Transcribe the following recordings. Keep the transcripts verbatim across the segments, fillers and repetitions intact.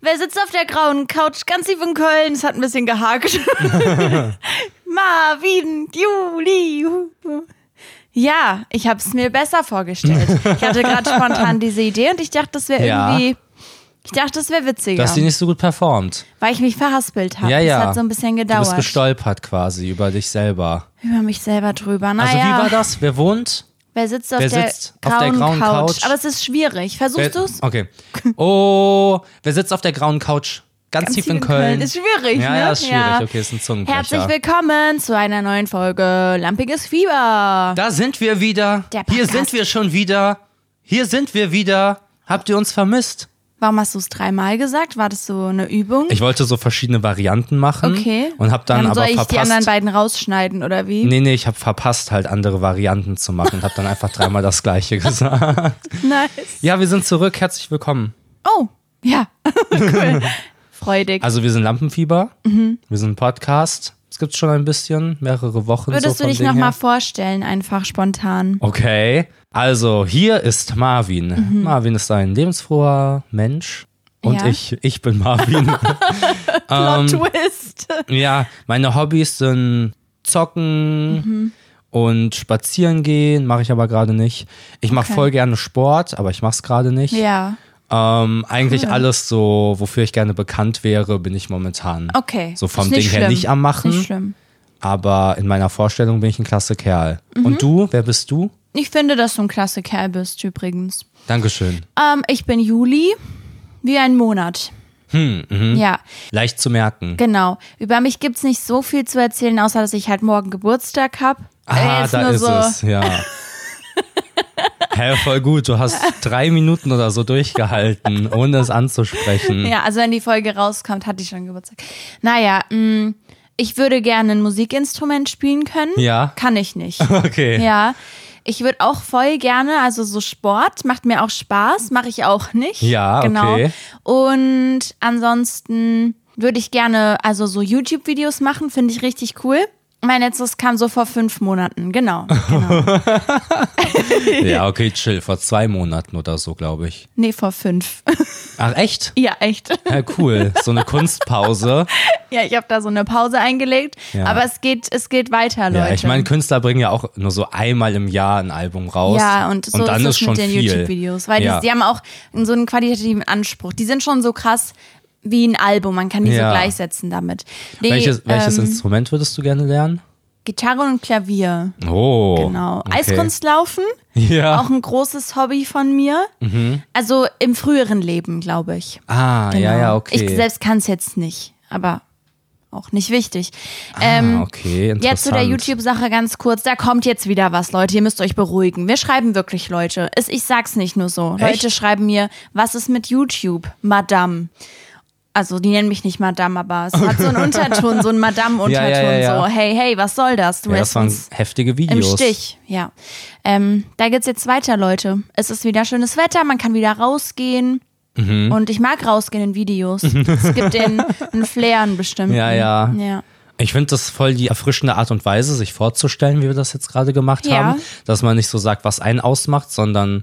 Wer sitzt auf der grauen Couch ganz tief in Köln? Es hat ein bisschen gehakt. Marvin, Juli. Ja, ich habe es mir besser vorgestellt. Ich hatte gerade spontan diese Idee und ich dachte, das wäre Ja. irgendwie... Ich dachte, das wäre witziger. Dass sie nicht so gut performt. Weil ich mich verhaspelt habe. Ja, ja. Das hat so ein bisschen gedauert. Du bist gestolpert quasi über dich selber. Über mich selber drüber. Naja. Also wie war das? Wer wohnt? Wer sitzt auf, Wer der, sitzt grauen auf der grauen Couch? Couch? Aber es ist schwierig. Versuchst Wer, du's? okay. Oh, wer sitzt auf der grauen Couch? Ganz, Ganz tief in Köln. Ist schwierig, ja, ne? Ja, ist schwierig. Ja. Okay, ist ein Zungenbrecher. Herzlich willkommen zu einer neuen Folge Lampiges Fieber. Da sind wir wieder. Der Hier Podcast. sind wir schon wieder. Hier sind wir wieder. Habt ihr uns vermisst? Warum hast du es dreimal gesagt? War das so eine Übung? Ich wollte so verschiedene Varianten machen. Okay. Und hab dann, dann aber soll ich verpasst. die anderen beiden rausschneiden, oder wie? Nee, nee, ich habe verpasst, halt andere Varianten zu machen und habe dann einfach dreimal das Gleiche gesagt. Nice. Ja, wir sind zurück. Herzlich willkommen. Oh, ja. Cool. Freudig. Also wir sind Lampenfieber. Mhm. Wir sind ein Podcast. Es gibt schon ein bisschen, mehrere Wochen. Würdest so du dich von Ding nochmal her. vorstellen, einfach spontan? Okay. Also hier ist Marvin. Mhm. Marvin ist ein lebensfroher Mensch. Und Ja. ich, ich bin Marvin. Plot Twist. Ja, meine Hobbys sind Zocken Mhm. und Spazieren gehen, mache ich aber gerade nicht. Ich mache Okay. voll gerne Sport, aber ich mache es gerade nicht. Ja. Ähm, eigentlich Cool. alles so, wofür ich gerne bekannt wäre, bin ich momentan. Okay. So vom Ist nicht Ding her schlimm. nicht am Machen. Ist nicht schlimm. Aber in meiner Vorstellung bin ich ein klasse Kerl. Mhm. Und du, wer bist du? Ich finde, dass du ein klasse Kerl bist, übrigens. Dankeschön. Ähm, ich bin Juli, wie ein Monat. Hm, mhm. Ja, Leicht zu merken. genau. Über mich gibt's nicht so viel zu erzählen, außer dass ich halt morgen Geburtstag habe. Ah, da ist es, ja. Hä, voll gut. Du hast drei Minuten oder so durchgehalten, ohne es anzusprechen. Ja, also wenn die Folge rauskommt, hatte ich schon Geburtstag. Naja, mh, ich würde gerne ein Musikinstrument spielen können. Ja. Kann ich nicht. Okay. Ja. Ich würde auch voll gerne, also so Sport macht mir auch Spaß, mache ich auch nicht. Ja, genau. okay. Und ansonsten würde ich gerne also so YouTube-Videos machen, finde ich richtig cool. Mein letztes kam so vor fünf Monaten, genau. genau. Ja, okay, chill. Vor zwei Monaten oder so, glaube ich. Nee, vor fünf. Ach, echt? Ja, echt. Ja, cool. So eine Kunstpause. Ja, ich habe da so eine Pause eingelegt, Ja. aber es geht, es geht weiter, Leute. Ja, ich meine, Künstler bringen ja auch nur so einmal im Jahr ein Album raus. Ja, und so und dann ist ist es schon mit den viel. YouTube-Videos, weil Ja. die, die haben auch so einen qualitativen Anspruch. Die sind schon so krass wie ein Album, man kann die Ja. so gleichsetzen damit. Die, Welches, welches ähm, Instrument würdest du gerne lernen? Gitarre und Klavier, Oh. genau. Okay. Eiskunstlaufen, Ja. auch ein großes Hobby von mir. Also im früheren Leben, glaube ich. Ah, Genau. ja, ja, okay. Ich selbst kann es jetzt nicht, aber auch nicht wichtig. ah, ähm, okay, interessant. Jetzt zu der YouTube-Sache ganz kurz. Da kommt jetzt wieder was, Leute. Ihr müsst euch beruhigen. Wir schreiben wirklich Leute. Es- Ich sag's nicht nur so. Echt? Leute schreiben mir, was ist mit YouTube? Madame. Also, die nennen mich nicht Madame, aber es hat so einen Unterton, so einen Madame-Unterton. Ja, ja, ja, ja. So, hey, hey, was soll das? Du Ja, lässt das waren uns heftige im Videos. Stich. Ja. Ähm, da geht's jetzt weiter, Leute. Es ist wieder schönes Wetter, man kann wieder rausgehen. Mhm. Und ich mag rausgehen in Videos. Es gibt den einen Flair, einen bestimmten. Ja, ja. ja. Ich finde das voll die erfrischende Art und Weise, sich vorzustellen, wie wir das jetzt gerade gemacht Ja. haben. Dass man nicht so sagt, was einen ausmacht, sondern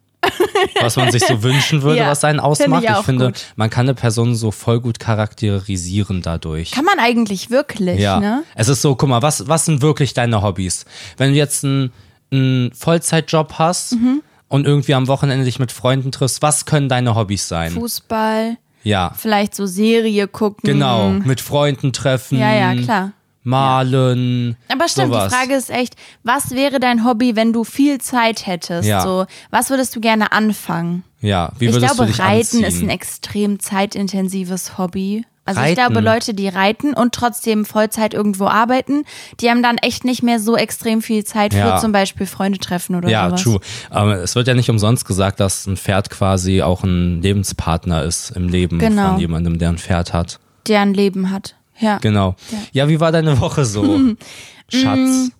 was man sich so wünschen würde, Ja, was einen ausmacht. finde ich Ich, auch finde, gut. man kann eine Person so voll gut charakterisieren dadurch. Kann man eigentlich wirklich, Ja, ne? es ist so, guck mal, was, was sind wirklich deine Hobbys? Wenn du jetzt einen, einen Vollzeitjob hast Mhm. und irgendwie am Wochenende dich mit Freunden triffst, was können deine Hobbys sein? Fußball, Ja, vielleicht so Serie gucken. genau, mit Freunden treffen, Ja, ja, klar. malen. Aber stimmt, sowas. die Frage ist echt, was wäre dein Hobby, wenn du viel Zeit hättest? Ja. So, was würdest du gerne anfangen? Ja, wie Ich würdest glaube, du dich Reiten anziehen? ist ein extrem zeitintensives Hobby. Also ich Reiten? glaube, Leute, die reiten und trotzdem Vollzeit irgendwo arbeiten, die haben dann echt nicht mehr so extrem viel Zeit Ja. für zum Beispiel Freunde treffen oder Ja, sowas. true. Aber es wird ja nicht umsonst gesagt, dass ein Pferd quasi auch ein Lebenspartner ist im Leben Genau. von jemandem, der ein Pferd hat. Der ein Leben hat. Ja. Genau. Ja, wie war deine Woche so? Schatz.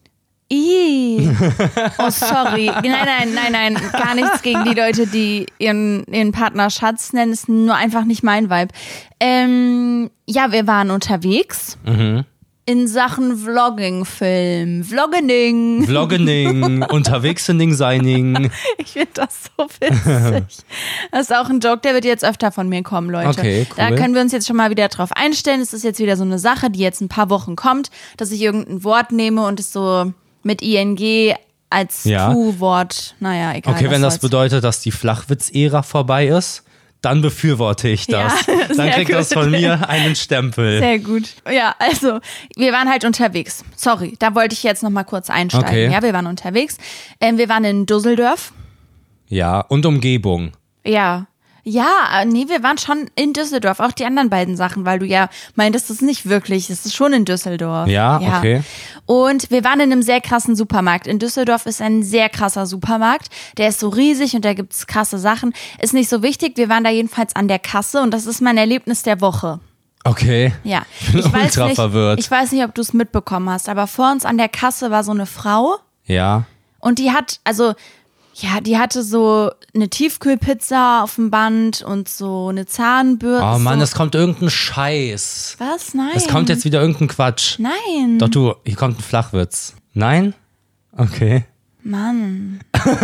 Ih. Oh, sorry. Nein, nein, nein, nein. Gar nichts gegen die Leute, die ihren, ihren Partner Schatz nennen. Ist nur einfach nicht mein Vibe. Ähm, ja, wir waren unterwegs. Mhm. in Sachen Vlogging-Film. Vloggening. Vloggening, unterwegs in Ding Seining. Ich finde das so witzig. Das ist auch ein Joke, der wird jetzt öfter von mir kommen, Leute. Okay, cool. Da können wir uns jetzt schon mal wieder drauf einstellen. Es ist jetzt wieder so eine Sache, die jetzt ein paar Wochen kommt, dass ich irgendein Wort nehme und es so mit I N G als Ja. Tu-Wort, naja, egal. Okay, wenn das soll's. bedeutet, dass die Flachwitz-Ära vorbei ist, dann befürworte ich das. Ja, dann sehr kriegt das gut. von mir einen Stempel. Sehr gut. Ja, also, wir waren halt unterwegs. Sorry, da wollte ich jetzt noch mal kurz einsteigen. Okay. Ja, wir waren unterwegs. Ähm, wir waren in Düsseldorf. Ja, und Umgebung. Ja. Ja, äh, nee, wir waren schon in Düsseldorf. Auch die anderen beiden Sachen, weil du ja meintest, das ist nicht wirklich, es ist schon in Düsseldorf. Ja, okay. Und wir waren in einem sehr krassen Supermarkt. In Düsseldorf ist ein sehr krasser Supermarkt. Der ist so riesig und da gibt's krasse Sachen. Ist nicht so wichtig. Wir waren da jedenfalls an der Kasse und das ist mein Erlebnis der Woche. Okay. Ja. Ich bin ultra nicht, verwirrt. ich weiß nicht, ob du es mitbekommen hast, aber vor uns an der Kasse war so eine Frau Ja. und die hat, also, ja, die hatte so eine Tiefkühlpizza auf dem Band und so eine Zahnbürste. Oh Mann, so. es kommt irgendein Scheiß. Was? Nein. Es kommt jetzt wieder irgendein Quatsch. Nein. Doch du, hier kommt ein Flachwitz. Nein? Okay. Mann.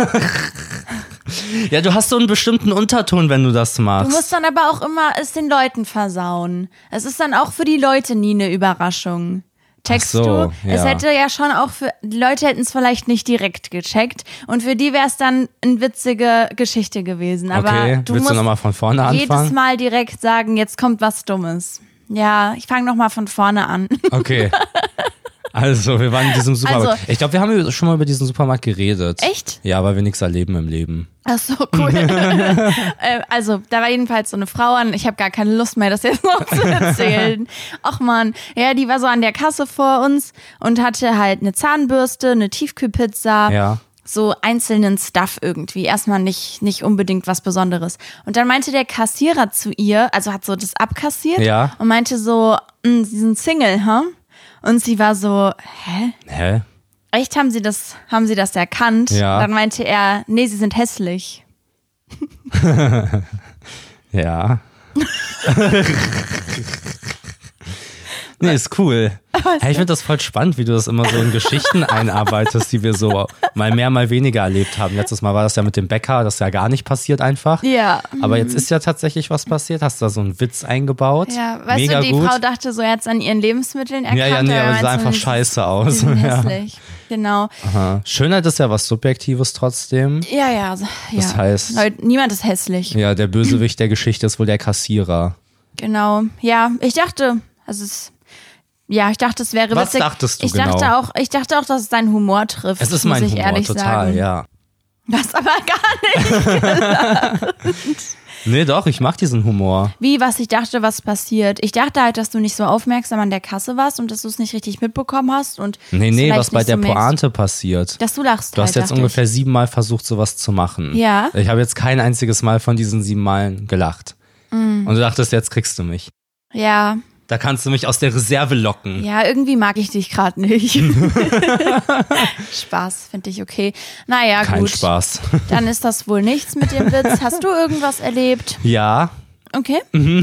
Ja, du hast so einen bestimmten Unterton, wenn du das Du machst. musst dann aber auch immer es den Leuten versauen. Es ist dann auch für die Leute nie eine Überraschung. Checkst Ach so, du? Es ja. hätte ja schon auch für, die Leute hätten es vielleicht nicht direkt gecheckt und für die wäre es dann eine witzige Geschichte gewesen. Aber Okay, du willst musst du nochmal von vorne jedes anfangen? Mal direkt sagen, jetzt kommt was Dummes. Ja, ich fange nochmal von vorne an. Okay. Also, wir waren in diesem Supermarkt. Also- ich glaube, wir haben schon mal über diesen Supermarkt geredet. Echt? Ja, weil wir nichts erleben im Leben. Ach so, cool. äh, also, da war jedenfalls so eine Frau an. Ich habe gar keine Lust mehr, das jetzt noch zu erzählen. Ach man, ja, die war so an der Kasse vor uns und hatte halt eine Zahnbürste, eine Tiefkühlpizza. Ja. So einzelnen Stuff irgendwie. Erstmal nicht, nicht unbedingt was Besonderes. Und dann meinte der Kassierer zu ihr, also hat so das abkassiert Ja. und meinte so, "Mm, Sie sind Single, ha?" Und sie war so, hä? Hä? Echt, haben Sie das, haben Sie das erkannt? Ja. Dann meinte er, nee, Sie sind hässlich. Ja. Nee, ist cool. Hey, ich finde das voll spannend, wie du das immer so in Geschichten einarbeitest, die wir so mal mehr, mal weniger erlebt haben. Letztes Mal war das ja mit dem Bäcker, das ist ja gar nicht passiert einfach. Ja. Aber jetzt ist ja tatsächlich was passiert. Hast du da so einen Witz eingebaut? Ja, weißt Mega du, die gut. Frau dachte so jetzt an ihren Lebensmitteln erkannt. Ja, ja, nee, aber sie sah einfach scheiße aus. Sie sind Ja. hässlich. Genau. Aha. Schönheit ist ja was Subjektives trotzdem. Ja, ja. so- ja. Das heißt- Leute, niemand ist hässlich. Ja, der Bösewicht der Geschichte ist wohl der Kassierer. Genau. Ja, ich dachte, also es, ja, ich dachte, es wäre Was witzig. dachtest du ich genau? Dachte auch, ich dachte auch, dass es deinen Humor trifft. Es ist muss mein ich Humor, ehrlich total, sagen. ja. Das aber gar nicht. Nee, doch, ich mag diesen Humor. Wie, was ich dachte, was passiert. Ich dachte halt, dass du nicht so aufmerksam an der Kasse warst und dass du es nicht richtig mitbekommen hast. Und Nee, es nee, vielleicht was bei nicht der so merkst. Pointe passiert. Dass du lachst. Du hast halt, jetzt dachte ungefähr siebenmal versucht, sowas zu machen. Ja. Ich habe jetzt kein einziges Mal von diesen sieben Malen gelacht. Mm. Und du dachtest, jetzt kriegst du mich. ich. Ja, Da kannst du mich aus der Reserve locken. ja, irgendwie mag ich dich gerade nicht. Spaß, finde ich okay. Naja, Kein gut. Spaß. Dann ist das wohl nichts mit dem Witz. Hast du irgendwas erlebt? Ja, Okay.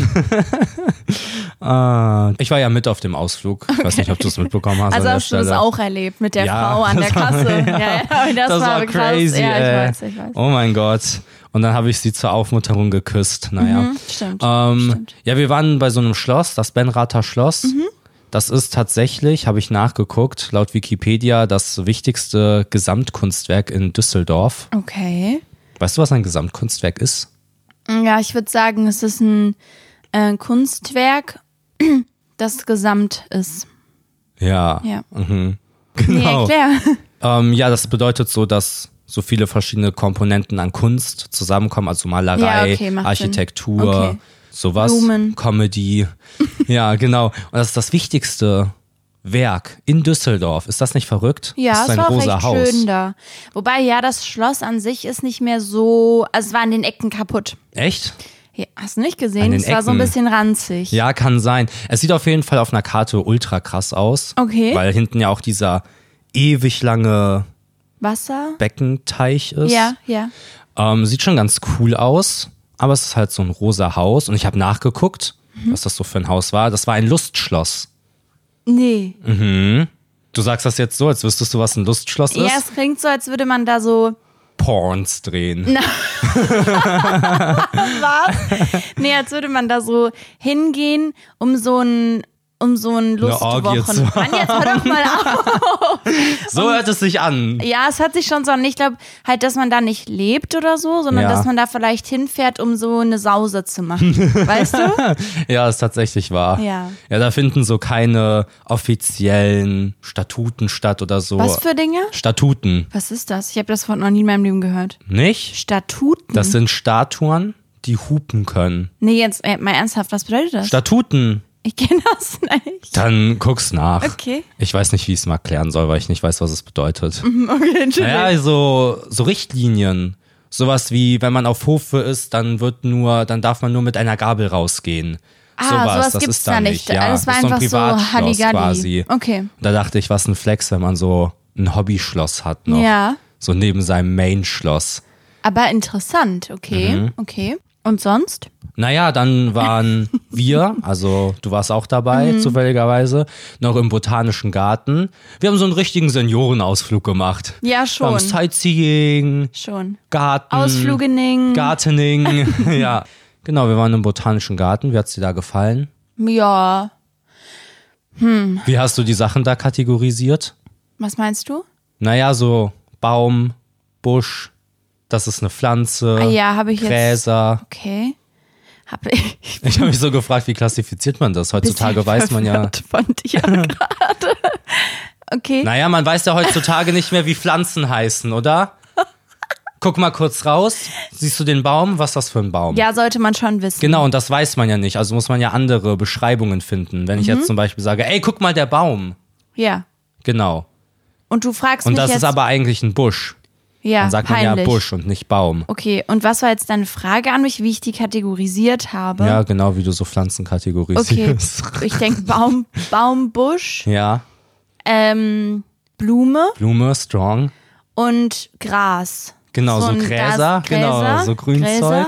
äh, ich war ja mit auf dem Ausflug. Ich weiß nicht, ob du es mitbekommen hast Also an der hast du das Stelle. auch erlebt mit der Ja, Frau an der das war- Kasse. ja. Ja, ja, das, Das war krass. crazy, Ja, ich ey. weiß, ich weiß. Oh mein Gott. Und dann habe ich sie zur Aufmunterung geküsst. Naja. Mhm, stimmt, Ähm, stimmt. Ja, wir waren bei so einem Schloss, das Benrather Schloss. Mhm. Das ist tatsächlich, habe ich nachgeguckt, laut Wikipedia das wichtigste Gesamtkunstwerk in Düsseldorf. Okay. Weißt du, was ein Gesamtkunstwerk ist? Ja, ich würde sagen, es ist ein äh, Kunstwerk, das gesamt ist. Ja. Ja. Mhm. Nee, Genau. erklär. Ähm, ja, das bedeutet so, dass so viele verschiedene Komponenten an Kunst zusammenkommen, also Malerei, Ja, okay, macht Sinn. Architektur, Okay. sowas, Blumen. Comedy. Ja, genau. Und das ist das wichtigste Werk in Düsseldorf. Ist das nicht verrückt? Ja, das ist es ein war auch rosa recht Haus. schön da. Wobei, ja, das Schloss an sich ist nicht mehr so, also es war an den Ecken kaputt. Echt? Ja, hast du nicht An gesehen? den Es war so ein Ecken. bisschen ranzig. Ja, kann sein. Es sieht auf jeden Fall auf einer Karte ultra krass aus. Okay. Weil hinten ja auch dieser ewig lange Wasser? Beckenteich ist. Ja, ja. Ähm, sieht schon ganz cool aus, aber es ist halt so ein rosa Haus und ich habe nachgeguckt, Mhm. was das so für ein Haus war. Das war ein Lustschloss. Nee. Mhm. Du sagst das jetzt so, als wüsstest du, was ein Lustschloss Ja, ist? es klingt so, als würde man da so... Porns drehen. Was? Nee, als würde man da so hingehen, um so ein... um so ein Orgie zu Lustwochen. Mann, jetzt hör doch mal auf. So hört es sich an. Ja, es hört sich schon so an. Ich glaube halt, dass man da nicht lebt oder so, sondern Ja. dass man da vielleicht hinfährt, um so eine Sause zu machen. Weißt du? Ja, ist tatsächlich wahr. Ja. Ja, da finden so keine offiziellen Statuten statt oder so. Was für Dinge? Statuten. Was ist das? Ich habe das Wort noch nie in meinem Leben gehört. Nicht? Statuten? Das sind Statuen, die hupen können. Nee, jetzt äh, mal ernsthaft, was bedeutet das? Statuten. Ich kenne das nicht. Dann guck's nach. Okay. Ich weiß nicht, wie ich es mal erklären soll, weil ich nicht weiß, was es bedeutet. Okay, Entschuldigung. Naja, so, so Richtlinien. Sowas wie, wenn man auf Hofe ist, dann wird nur, dann darf man nur mit einer Gabel rausgehen. Ah, sowas, sowas das gibt's ist da da nicht. nicht. Ja, Das war ist so ein einfach so Privatschloss Halligalli. quasi. Okay. Und da dachte ich, was ein Flex, wenn man so ein Hobbyschloss hat noch. Ja. So neben seinem Main-Schloss. Aber interessant, okay, Mhm. okay. Und sonst? Naja, dann waren wir, also du warst auch dabei, Mhm. zufälligerweise, noch im Botanischen Garten. Wir haben so einen richtigen Seniorenausflug gemacht. Ja, Wir haben schon. Sightseeing, Schon. Garten, Ausflugening. Gartening. Ja, genau, wir waren im Botanischen Garten. Wie hat's dir da gefallen? Ja. Wie hast du die Sachen da kategorisiert? Was meinst du? Naja, so Baum, Busch, das ist eine Pflanze, Ah ja, habe ich jetzt. Gräser. Okay. Hab ich. Ich habe mich so gefragt, wie klassifiziert man das? Heutzutage Bisschen weiß man ja. verwirrt Von dir gerade. Okay. Naja, man weiß ja heutzutage nicht mehr, wie Pflanzen heißen, oder? Guck mal kurz raus. Siehst du den Baum? Was ist das für ein Baum? Ja, sollte man schon wissen. Genau, und das weiß man ja nicht. Also muss man ja andere Beschreibungen finden. Wenn ich Mhm. jetzt zum Beispiel sage, ey, guck mal, der Baum. Ja. Genau. Und du fragst Und mich das jetzt. ist aber eigentlich ein Busch. ja, Dann sagt man peinlich. ja Busch und nicht Baum. Okay, und was war jetzt deine Frage an mich, wie ich die kategorisiert habe? Ja, genau, wie du so Pflanzen Okay, kategorisierst. ich denke Baum, Baum, Busch, Ja, ähm, Blume Blume, strong. und Gras. Genau, so, ein- da Gräser, ist Gräser, genau, so Grünzeug. Gräser.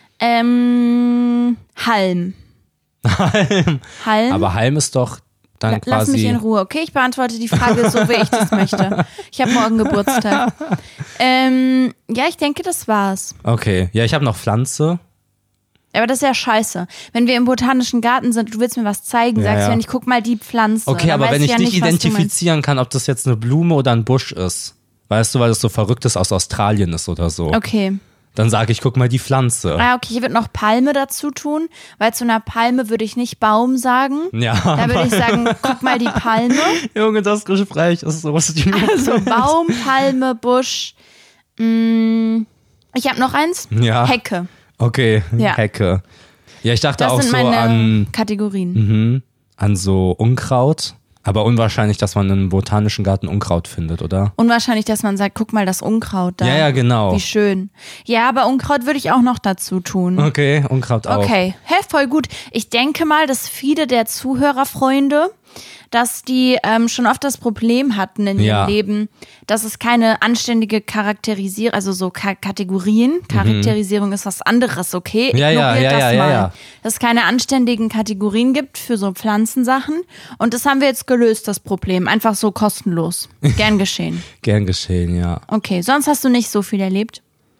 Ähm, Halm. Halm. Halm. Aber Halm ist doch dann La- Lass quasi... mich in Ruhe, okay? Ich beantworte die Frage so, wie ich das möchte. Ich habe morgen Geburtstag. Ähm, ja, ich denke, das war's. Okay, ja, ich habe noch Pflanze. Aber das ist ja scheiße. Wenn wir im Botanischen Garten sind, du willst mir was zeigen, Ja, sagst ja. du, wenn ich guck mal die Pflanze. Okay, Dann aber weiß wenn ich ja nicht nicht, was du meinst. identifizieren kann, ob das jetzt eine Blume oder ein Busch ist, weißt du, weil das so Verrücktes aus Australien ist oder so, Okay. dann sage ich, guck mal die Pflanze. Ah, okay, ich würde noch Palme dazu tun, weil zu einer Palme würde ich nicht Baum sagen. Ja, Da würde ich sagen, guck mal die Palme. Junge, das Gespräch ist so was die Also Baum, Palme, Busch. Mm, ich habe noch eins. Ja. Hecke. Okay, Ja. Hecke. Ja, ich dachte Das auch sind so meine an, Kategorien. mhm, an so Unkraut. Aber unwahrscheinlich, dass man im Botanischen Garten Unkraut findet, oder? Unwahrscheinlich, dass man sagt, guck mal das Unkraut da. Ja, ja, genau. Wie schön. Ja, aber Unkraut würde ich auch noch dazu tun. Okay, Unkraut auch. Okay, hä, voll gut. Ich denke mal, dass viele der Zuhörerfreunde, dass die ähm, schon oft das Problem hatten in Ja. ihrem Leben, dass es keine anständige Charakterisierung, also so Ka Kategorien, Charakterisierung ist was anderes, okay? Ja, ja, Ignoriert ja, das ja, ja, mal. ja. Dass es keine anständigen Kategorien gibt für so Pflanzensachen. Und das haben wir jetzt gelöst, das Problem. Einfach so kostenlos. Gern geschehen. Gern geschehen, ja. Okay, sonst hast du nicht so viel erlebt.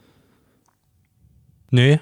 Nee.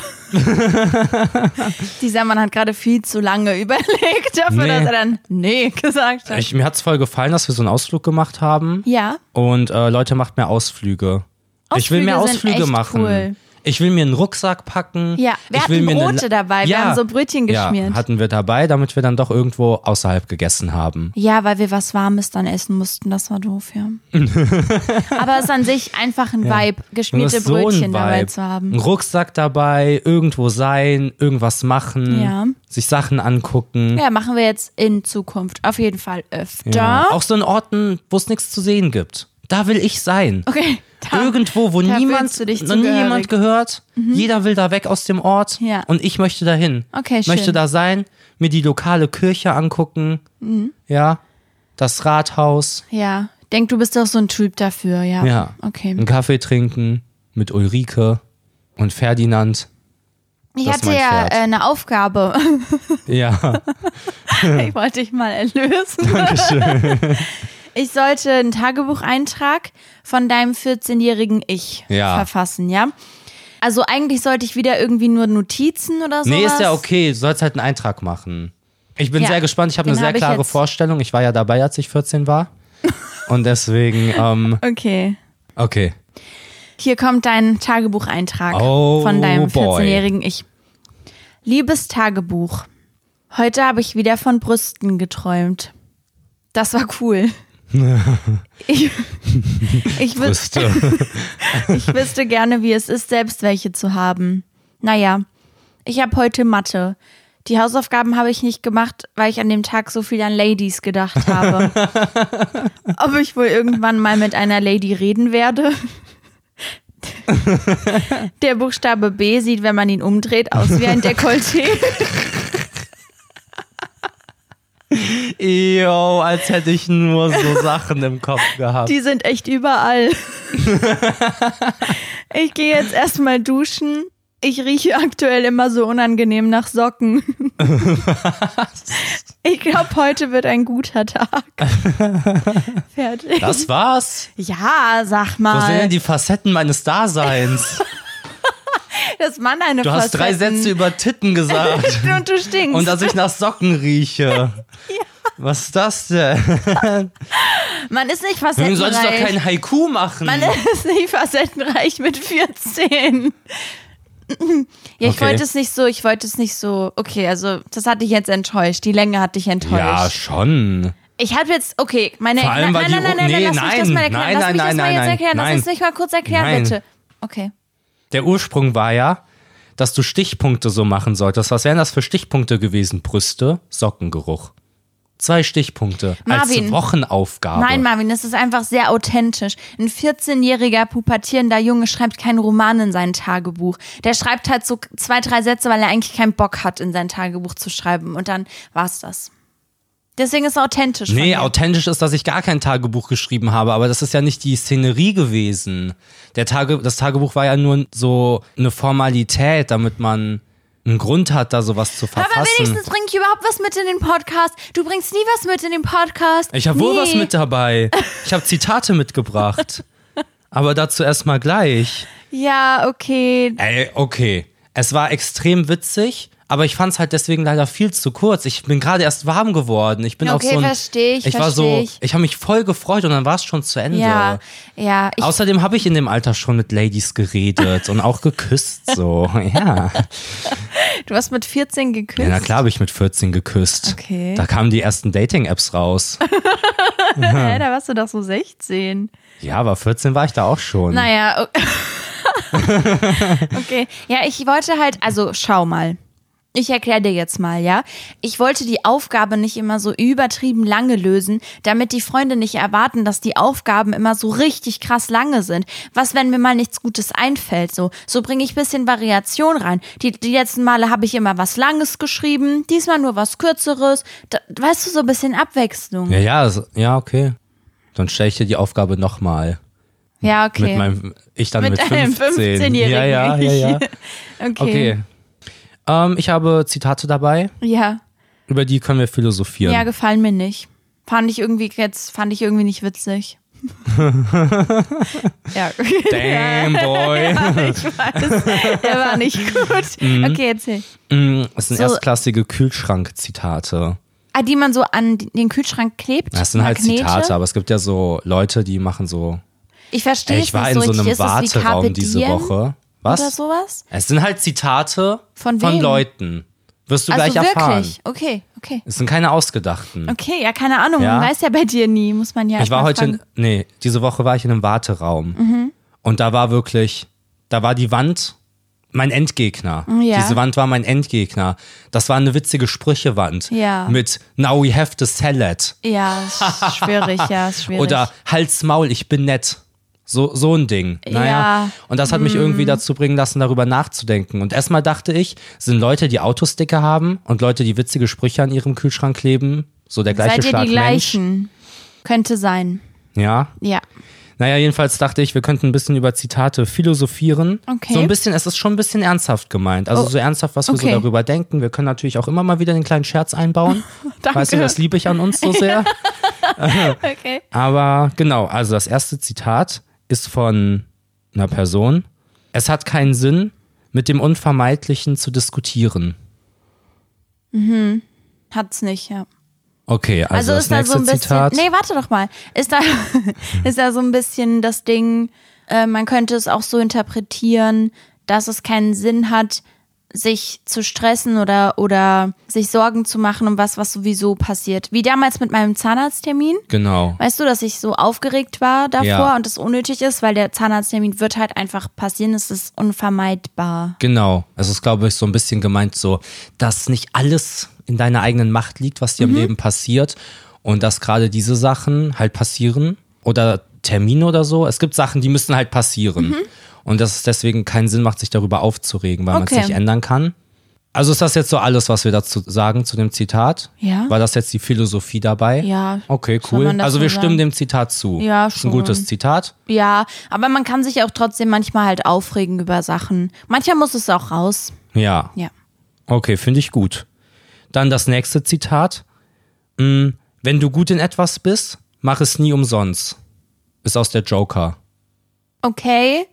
Dieser Mann hat gerade viel zu lange überlegt dafür, Nee. dass er dann nee gesagt hat. Ich, mir hat's voll gefallen, dass wir so einen Ausflug gemacht haben. Ja. Und äh, Leute, macht mehr Ausflüge. ich will Ausflüge mehr sind Ausflüge echt machen. cool. Ich will mir einen Rucksack packen. Ja, wir ich hatten will mir eine Brote La- dabei, wir ja. haben so Brötchen geschmiert. Ja, hatten wir dabei, damit wir dann doch irgendwo außerhalb gegessen haben. Ja, weil wir was Warmes dann essen mussten, das war doof, ja. Aber es ist an sich einfach ein Vibe, Und geschmierte das ist so ein Brötchen dabei Vibe. zu Ein haben. Rucksack dabei, irgendwo sein, irgendwas machen, Ja. sich Sachen angucken. Ja, machen wir jetzt in Zukunft auf jeden Fall öfter. Ja. Auch so in Orten, wo es nichts zu sehen gibt. Da will ich sein. Okay. Da, Irgendwo, wo da niemand, fühlst du dich noch nie zugehörig. jemand gehört. Jeder will da weg aus dem Ort. Ja. Und ich möchte dahin. Okay, Ich möchte schön. da sein, mir die lokale Kirche angucken. Mhm. Ja. Das Rathaus. Ja, denk, du bist doch so ein Typ dafür, ja. Ja. Okay. Einen Kaffee trinken mit Ulrike und Ferdinand. Ich Das ist hatte mein ja Pferd. äh, eine Aufgabe. Ja. Ich wollte dich mal erlösen. Dankeschön. Ich sollte einen Tagebucheintrag von deinem vierzehnjährigen Ich ja. verfassen, ja? Also eigentlich sollte ich wieder irgendwie nur Notizen oder so. Nee, ist ja okay. Du sollst halt einen Eintrag machen. Ich bin ja, sehr gespannt. Ich habe eine sehr hab klare Vorstellung. Ich war ja dabei, als ich vierzehn war. Und deswegen, ähm, Okay. Okay. Hier kommt dein Tagebucheintrag oh, von deinem boy. vierzehnjährigen Ich. Liebes Tagebuch, heute habe ich wieder von Brüsten geträumt. Das war cool. Ich, ich, Brüste. ich wüsste gerne, wie es ist, selbst welche zu haben. Naja, ich habe heute Mathe. Die Hausaufgaben habe ich nicht gemacht, weil ich an dem Tag so viel an Ladies gedacht habe. Ob ich wohl irgendwann mal mit einer Lady reden werde? Der Buchstabe B sieht, wenn man ihn umdreht, aus wie ein Dekolleté. Jo, als hätte ich nur so Sachen im Kopf gehabt. Die sind echt überall. Ich gehe jetzt erstmal duschen. Ich rieche aktuell immer so unangenehm nach Socken. Was? Ich glaube, heute wird ein guter Tag. Fertig. Das war's? Ja, sag mal. Wo sind denn die Facetten meines Daseins? Das Mann eine Du hast Facetten. drei Sätze über Titten gesagt. Und du stinkst. Und dass ich nach Socken rieche. Ja. Was ist das denn? Man ist nicht facettenreich. Du solltest doch kein Haiku machen. Man ist nicht facettenreich mit vierzehn. Ja, ich okay. wollte es nicht so, ich wollte es nicht so, okay, also das hat dich jetzt enttäuscht, die Länge hat dich enttäuscht. Ja, schon. Ich habe jetzt, okay, meine, Vor allem, nein, weil nein, nein, nein, die, nein, nee, lass mich das mal erklären, nein, lass nein, mich das nein, mal jetzt nein, erklären, nein. lass uns nicht mal kurz erklären, Nein. bitte. Okay. Der Ursprung war ja, dass du Stichpunkte so machen solltest. Was wären das für Stichpunkte gewesen? Brüste, Sockengeruch. Zwei Stichpunkte Marvin. als Wochenaufgabe. Nein, Marvin, das ist einfach sehr authentisch. Ein vierzehnjähriger pubertierender Junge schreibt keinen Roman in sein Tagebuch. Der schreibt halt so zwei, drei Sätze, weil er eigentlich keinen Bock hat, in sein Tagebuch zu schreiben. Und dann war's das. Deswegen ist es authentisch. Nee, von mir. authentisch ist, dass ich gar kein Tagebuch geschrieben habe, aber das ist ja nicht die Szenerie gewesen. Der Tage, das Tagebuch war ja nur so eine Formalität, damit man einen Grund hat, da sowas zu verfassen. Aber wenigstens bringe ich überhaupt was mit in den Podcast. Du bringst nie was mit in den Podcast. Ich habe nie. wohl was mit dabei. Ich habe Zitate mitgebracht. Aber dazu erstmal gleich. Ja, okay. Ey, okay. Es war extrem witzig, aber ich fand es halt deswegen leider viel zu kurz. Ich bin gerade erst warm geworden. Ich bin Okay, auch so ein, versteh ich, ich war versteh so, ich. ich habe mich voll gefreut und dann war es schon zu Ende. Ja, ja. Ich, Außerdem habe ich in dem Alter schon mit Ladies geredet und auch geküsst, so, ja. du hast mit vierzehn geküsst? Ja, na klar habe ich mit vierzehn geküsst. Okay. Da kamen die ersten Dating-Apps raus. Hä, da warst du doch so sechzehn. Ja, aber vierzehn war ich da auch schon. Naja, okay. Okay. Ja, ich wollte halt, also schau mal. Ich erkläre dir jetzt mal, ja. Ich wollte die Aufgabe nicht immer so übertrieben lange lösen, damit die Freunde nicht erwarten, dass die Aufgaben immer so richtig krass lange sind. Was, wenn mir mal nichts Gutes einfällt? So, so bringe ich ein bisschen Variation rein. Die, die letzten Male habe ich immer was Langes geschrieben, diesmal nur was Kürzeres. Da, weißt du, so ein bisschen Abwechslung. Ja, ja, also, ja, okay. Dann stelle ich dir die Aufgabe nochmal. Ja, okay. Mit meinem, ich dann mit, mit einem fünfzehn. fünfzehnjährigen. Ja, ja, ja, ja. Okay. Okay. Ähm, ich habe Zitate dabei, Ja. über die können wir philosophieren. Ja, gefallen mir nicht. Fand ich irgendwie jetzt, fand ich irgendwie nicht witzig. Ja. Damn, boy. Ja, ich weiß. Der war nicht gut. Mhm. Okay, erzähl. Das sind So- erstklassige Kühlschrank-Zitate. Ah, die man so an den Kühlschrank klebt? Das sind halt Magnete? Zitate, aber es gibt ja so Leute, die machen so. Ich verstehe Ey, es ich war nicht in so so richtig. einem Ist das wie Carpe Warteraum diese Diem Woche. Was? Oder sowas? Es sind halt Zitate Von von wem? Leuten. Wirst du Also gleich erfahren. wirklich? Okay, okay. Es sind keine ausgedachten. Okay, ja, keine Ahnung. Ja? Man weiß ja bei dir nie, muss man ja Ich war erst mal heute, in, fragen. nee, diese Woche war ich in einem Warteraum. Mhm. Und da war wirklich, da war die Wand mein Endgegner. Ja. Diese Wand war mein Endgegner. Das war eine witzige Sprüchewand. Ja. Mit Now we have to sell it. Ja, ist schwierig, ja, ist schwierig. Oder Hals Maul, ich bin nett. So, so ein Ding. Naja. Ja. Und das hat mich irgendwie dazu bringen lassen, darüber nachzudenken. Und erstmal dachte ich, sind Leute, die Autosticker haben und Leute, die witzige Sprüche an ihrem Kühlschrank kleben, so der gleiche Seid ihr Schlag die gleichen? Könnte sein. Mensch. Ja. Ja. Naja, jedenfalls dachte ich, wir könnten ein bisschen über Zitate philosophieren. Okay. So ein bisschen, es ist schon ein bisschen ernsthaft gemeint. Also Oh, so ernsthaft, was wir okay. so darüber denken. Wir können natürlich auch immer mal wieder einen kleinen Scherz einbauen. Danke. Weißt du, das liebe ich an uns so sehr. Okay. Aber genau, also das erste Zitat ist von einer Person. Es hat keinen Sinn, mit dem Unvermeidlichen zu diskutieren. Mhm. Hat's nicht, ja. Okay, also, Also das ist da nächste so ein bisschen, Zitat. nee, warte doch mal. Ist da, ist da so ein bisschen das Ding, äh, man könnte es auch so interpretieren, dass es keinen Sinn hat, sich zu stressen oder, oder sich Sorgen zu machen um was, was sowieso passiert. Wie damals mit meinem Zahnarzttermin. Genau. Weißt du, dass ich so aufgeregt war davor Ja. und es unnötig ist, weil der Zahnarzttermin wird halt einfach passieren, es ist unvermeidbar. Genau. Es ist, glaube ich, so ein bisschen gemeint so, dass nicht alles in deiner eigenen Macht liegt, was dir Mhm. im Leben passiert und dass gerade diese Sachen halt passieren oder Termine oder so. Es gibt Sachen, die müssen halt passieren. Mhm. Und dass es deswegen keinen Sinn macht, sich darüber aufzuregen, weil Okay. man es nicht ändern kann. Also ist das jetzt so alles, was wir dazu sagen zu dem Zitat? Ja. War das jetzt die Philosophie dabei? Ja. Okay, soll cool. man das Also so wir sagen? stimmen dem Zitat zu. Ja, Ist ein schon. gutes Zitat. Ja, aber man kann sich auch trotzdem manchmal halt aufregen über Sachen. Manchmal muss es auch raus. Ja. Ja. Okay, finde ich gut. Dann das nächste Zitat. Mm, Wenn du gut in etwas bist, mach es nie umsonst. Ist aus der Joker. Okay.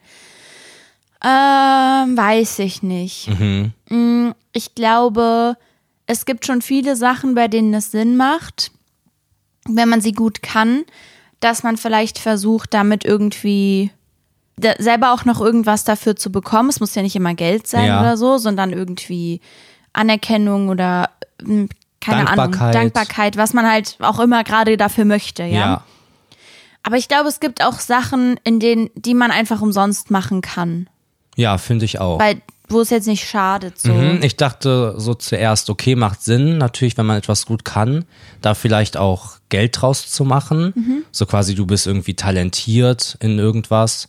Ähm, weiß ich nicht. Mhm. Mm, Ich glaube, es gibt schon viele Sachen, bei denen es Sinn macht, wenn man sie gut kann, dass man vielleicht versucht, damit irgendwie da, selber auch noch irgendwas dafür zu bekommen. Es muss ja nicht immer Geld sein Ja. oder so, sondern irgendwie Anerkennung oder mm, keine Dankbarkeit. Ahnung, Dankbarkeit, was man halt auch immer gerade dafür möchte, ja. Ja. Aber ich glaube, es gibt auch Sachen, in denen, die man einfach umsonst machen kann. Ja, finde ich auch. Weil, wo es jetzt nicht schadet. So. Mhm, ich dachte so zuerst, okay, macht Sinn, natürlich, wenn man etwas gut kann, da vielleicht auch Geld draus zu machen. Mhm. So quasi, du bist irgendwie talentiert in irgendwas.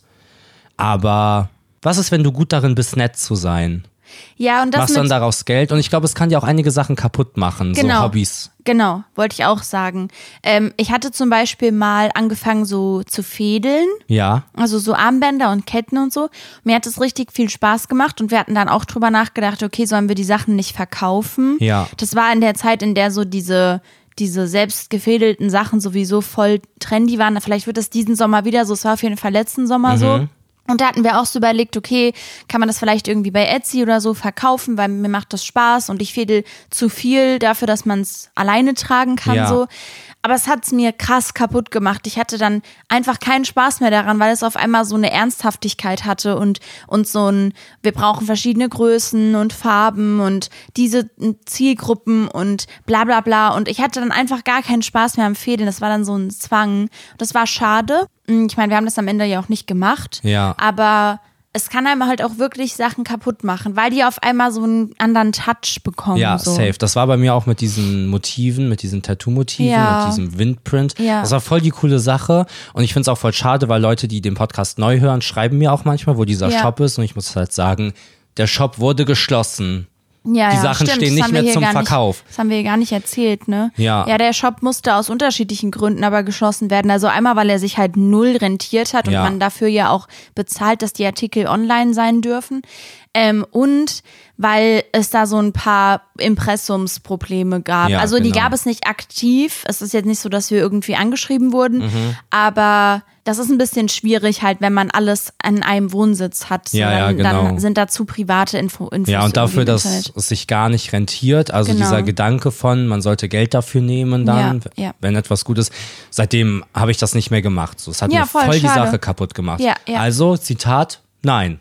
Aber was ist, wenn du gut darin bist, nett zu sein? Ja, und das Machst mit, dann daraus Geld und ich glaube, es kann dir auch einige Sachen kaputt machen, Genau. so Hobbys. Genau, wollte ich auch sagen. Ähm, ich hatte zum Beispiel mal angefangen so zu fädeln, Ja, also so Armbänder und Ketten und so. Mir hat es richtig viel Spaß gemacht und wir hatten dann auch drüber nachgedacht, okay, sollen wir die Sachen nicht verkaufen? Ja. Das war in der Zeit, in der so diese diese selbst gefädelten Sachen sowieso voll trendy waren. Vielleicht wird es diesen Sommer wieder so, es war auf jeden Fall letzten Sommer so. Und da hatten wir auch so überlegt, okay, kann man das vielleicht irgendwie bei Etsy oder so verkaufen, weil mir macht das Spaß und ich fädel zu viel dafür, dass man es alleine tragen kann. Ja. So. Aber es hat es mir krass kaputt gemacht. Ich hatte dann einfach keinen Spaß mehr daran, weil es auf einmal so eine Ernsthaftigkeit hatte und, und so ein, wir brauchen verschiedene Größen und Farben und diese Zielgruppen und bla bla bla. Und ich hatte dann einfach gar keinen Spaß mehr am Fädeln. Das war dann so ein Zwang. Das war schade. Ich meine, wir haben das am Ende ja auch nicht gemacht. Ja. Aber es kann einem halt auch wirklich Sachen kaputt machen, weil die auf einmal so einen anderen Touch bekommen. ja, so. safe. Das war bei mir auch mit diesen Motiven, mit diesen Tattoo-Motiven, Ja. mit diesem Windprint. Ja. Das war voll die coole Sache und ich finde es auch voll schade, weil Leute, die den Podcast neu hören, schreiben mir auch manchmal, wo dieser Ja. Shop ist und ich muss halt sagen, der Shop wurde geschlossen. Ja, Die ja, Sachen stimmt, stehen das nicht haben mehr wir hier zum gar Verkauf. Nicht, das haben wir hier gar nicht erzählt, ne? Ja. Ja, der Shop musste aus unterschiedlichen Gründen aber geschlossen werden. Also einmal, weil er sich halt null rentiert hat und Ja. man dafür ja auch bezahlt, dass die Artikel online sein dürfen. Ähm, und weil es da so ein paar Impressumsprobleme gab. Ja, also die genau. gab es nicht aktiv. Es ist jetzt nicht so, dass wir irgendwie angeschrieben wurden, Mhm. aber das ist ein bisschen schwierig halt, wenn man alles an einem Wohnsitz hat. So, Ja, ja, dann, genau. dann sind da zu private Info Infos Ja, und dafür, irgendwie im dass Internet. es sich gar nicht rentiert, also Genau. dieser Gedanke von, man sollte Geld dafür nehmen dann, Ja, ja. wenn etwas gut ist. Seitdem habe ich das nicht mehr gemacht. So, es hat Ja, mir voll voll die schade. Sache kaputt gemacht. Ja, ja. Also, Zitat, nein.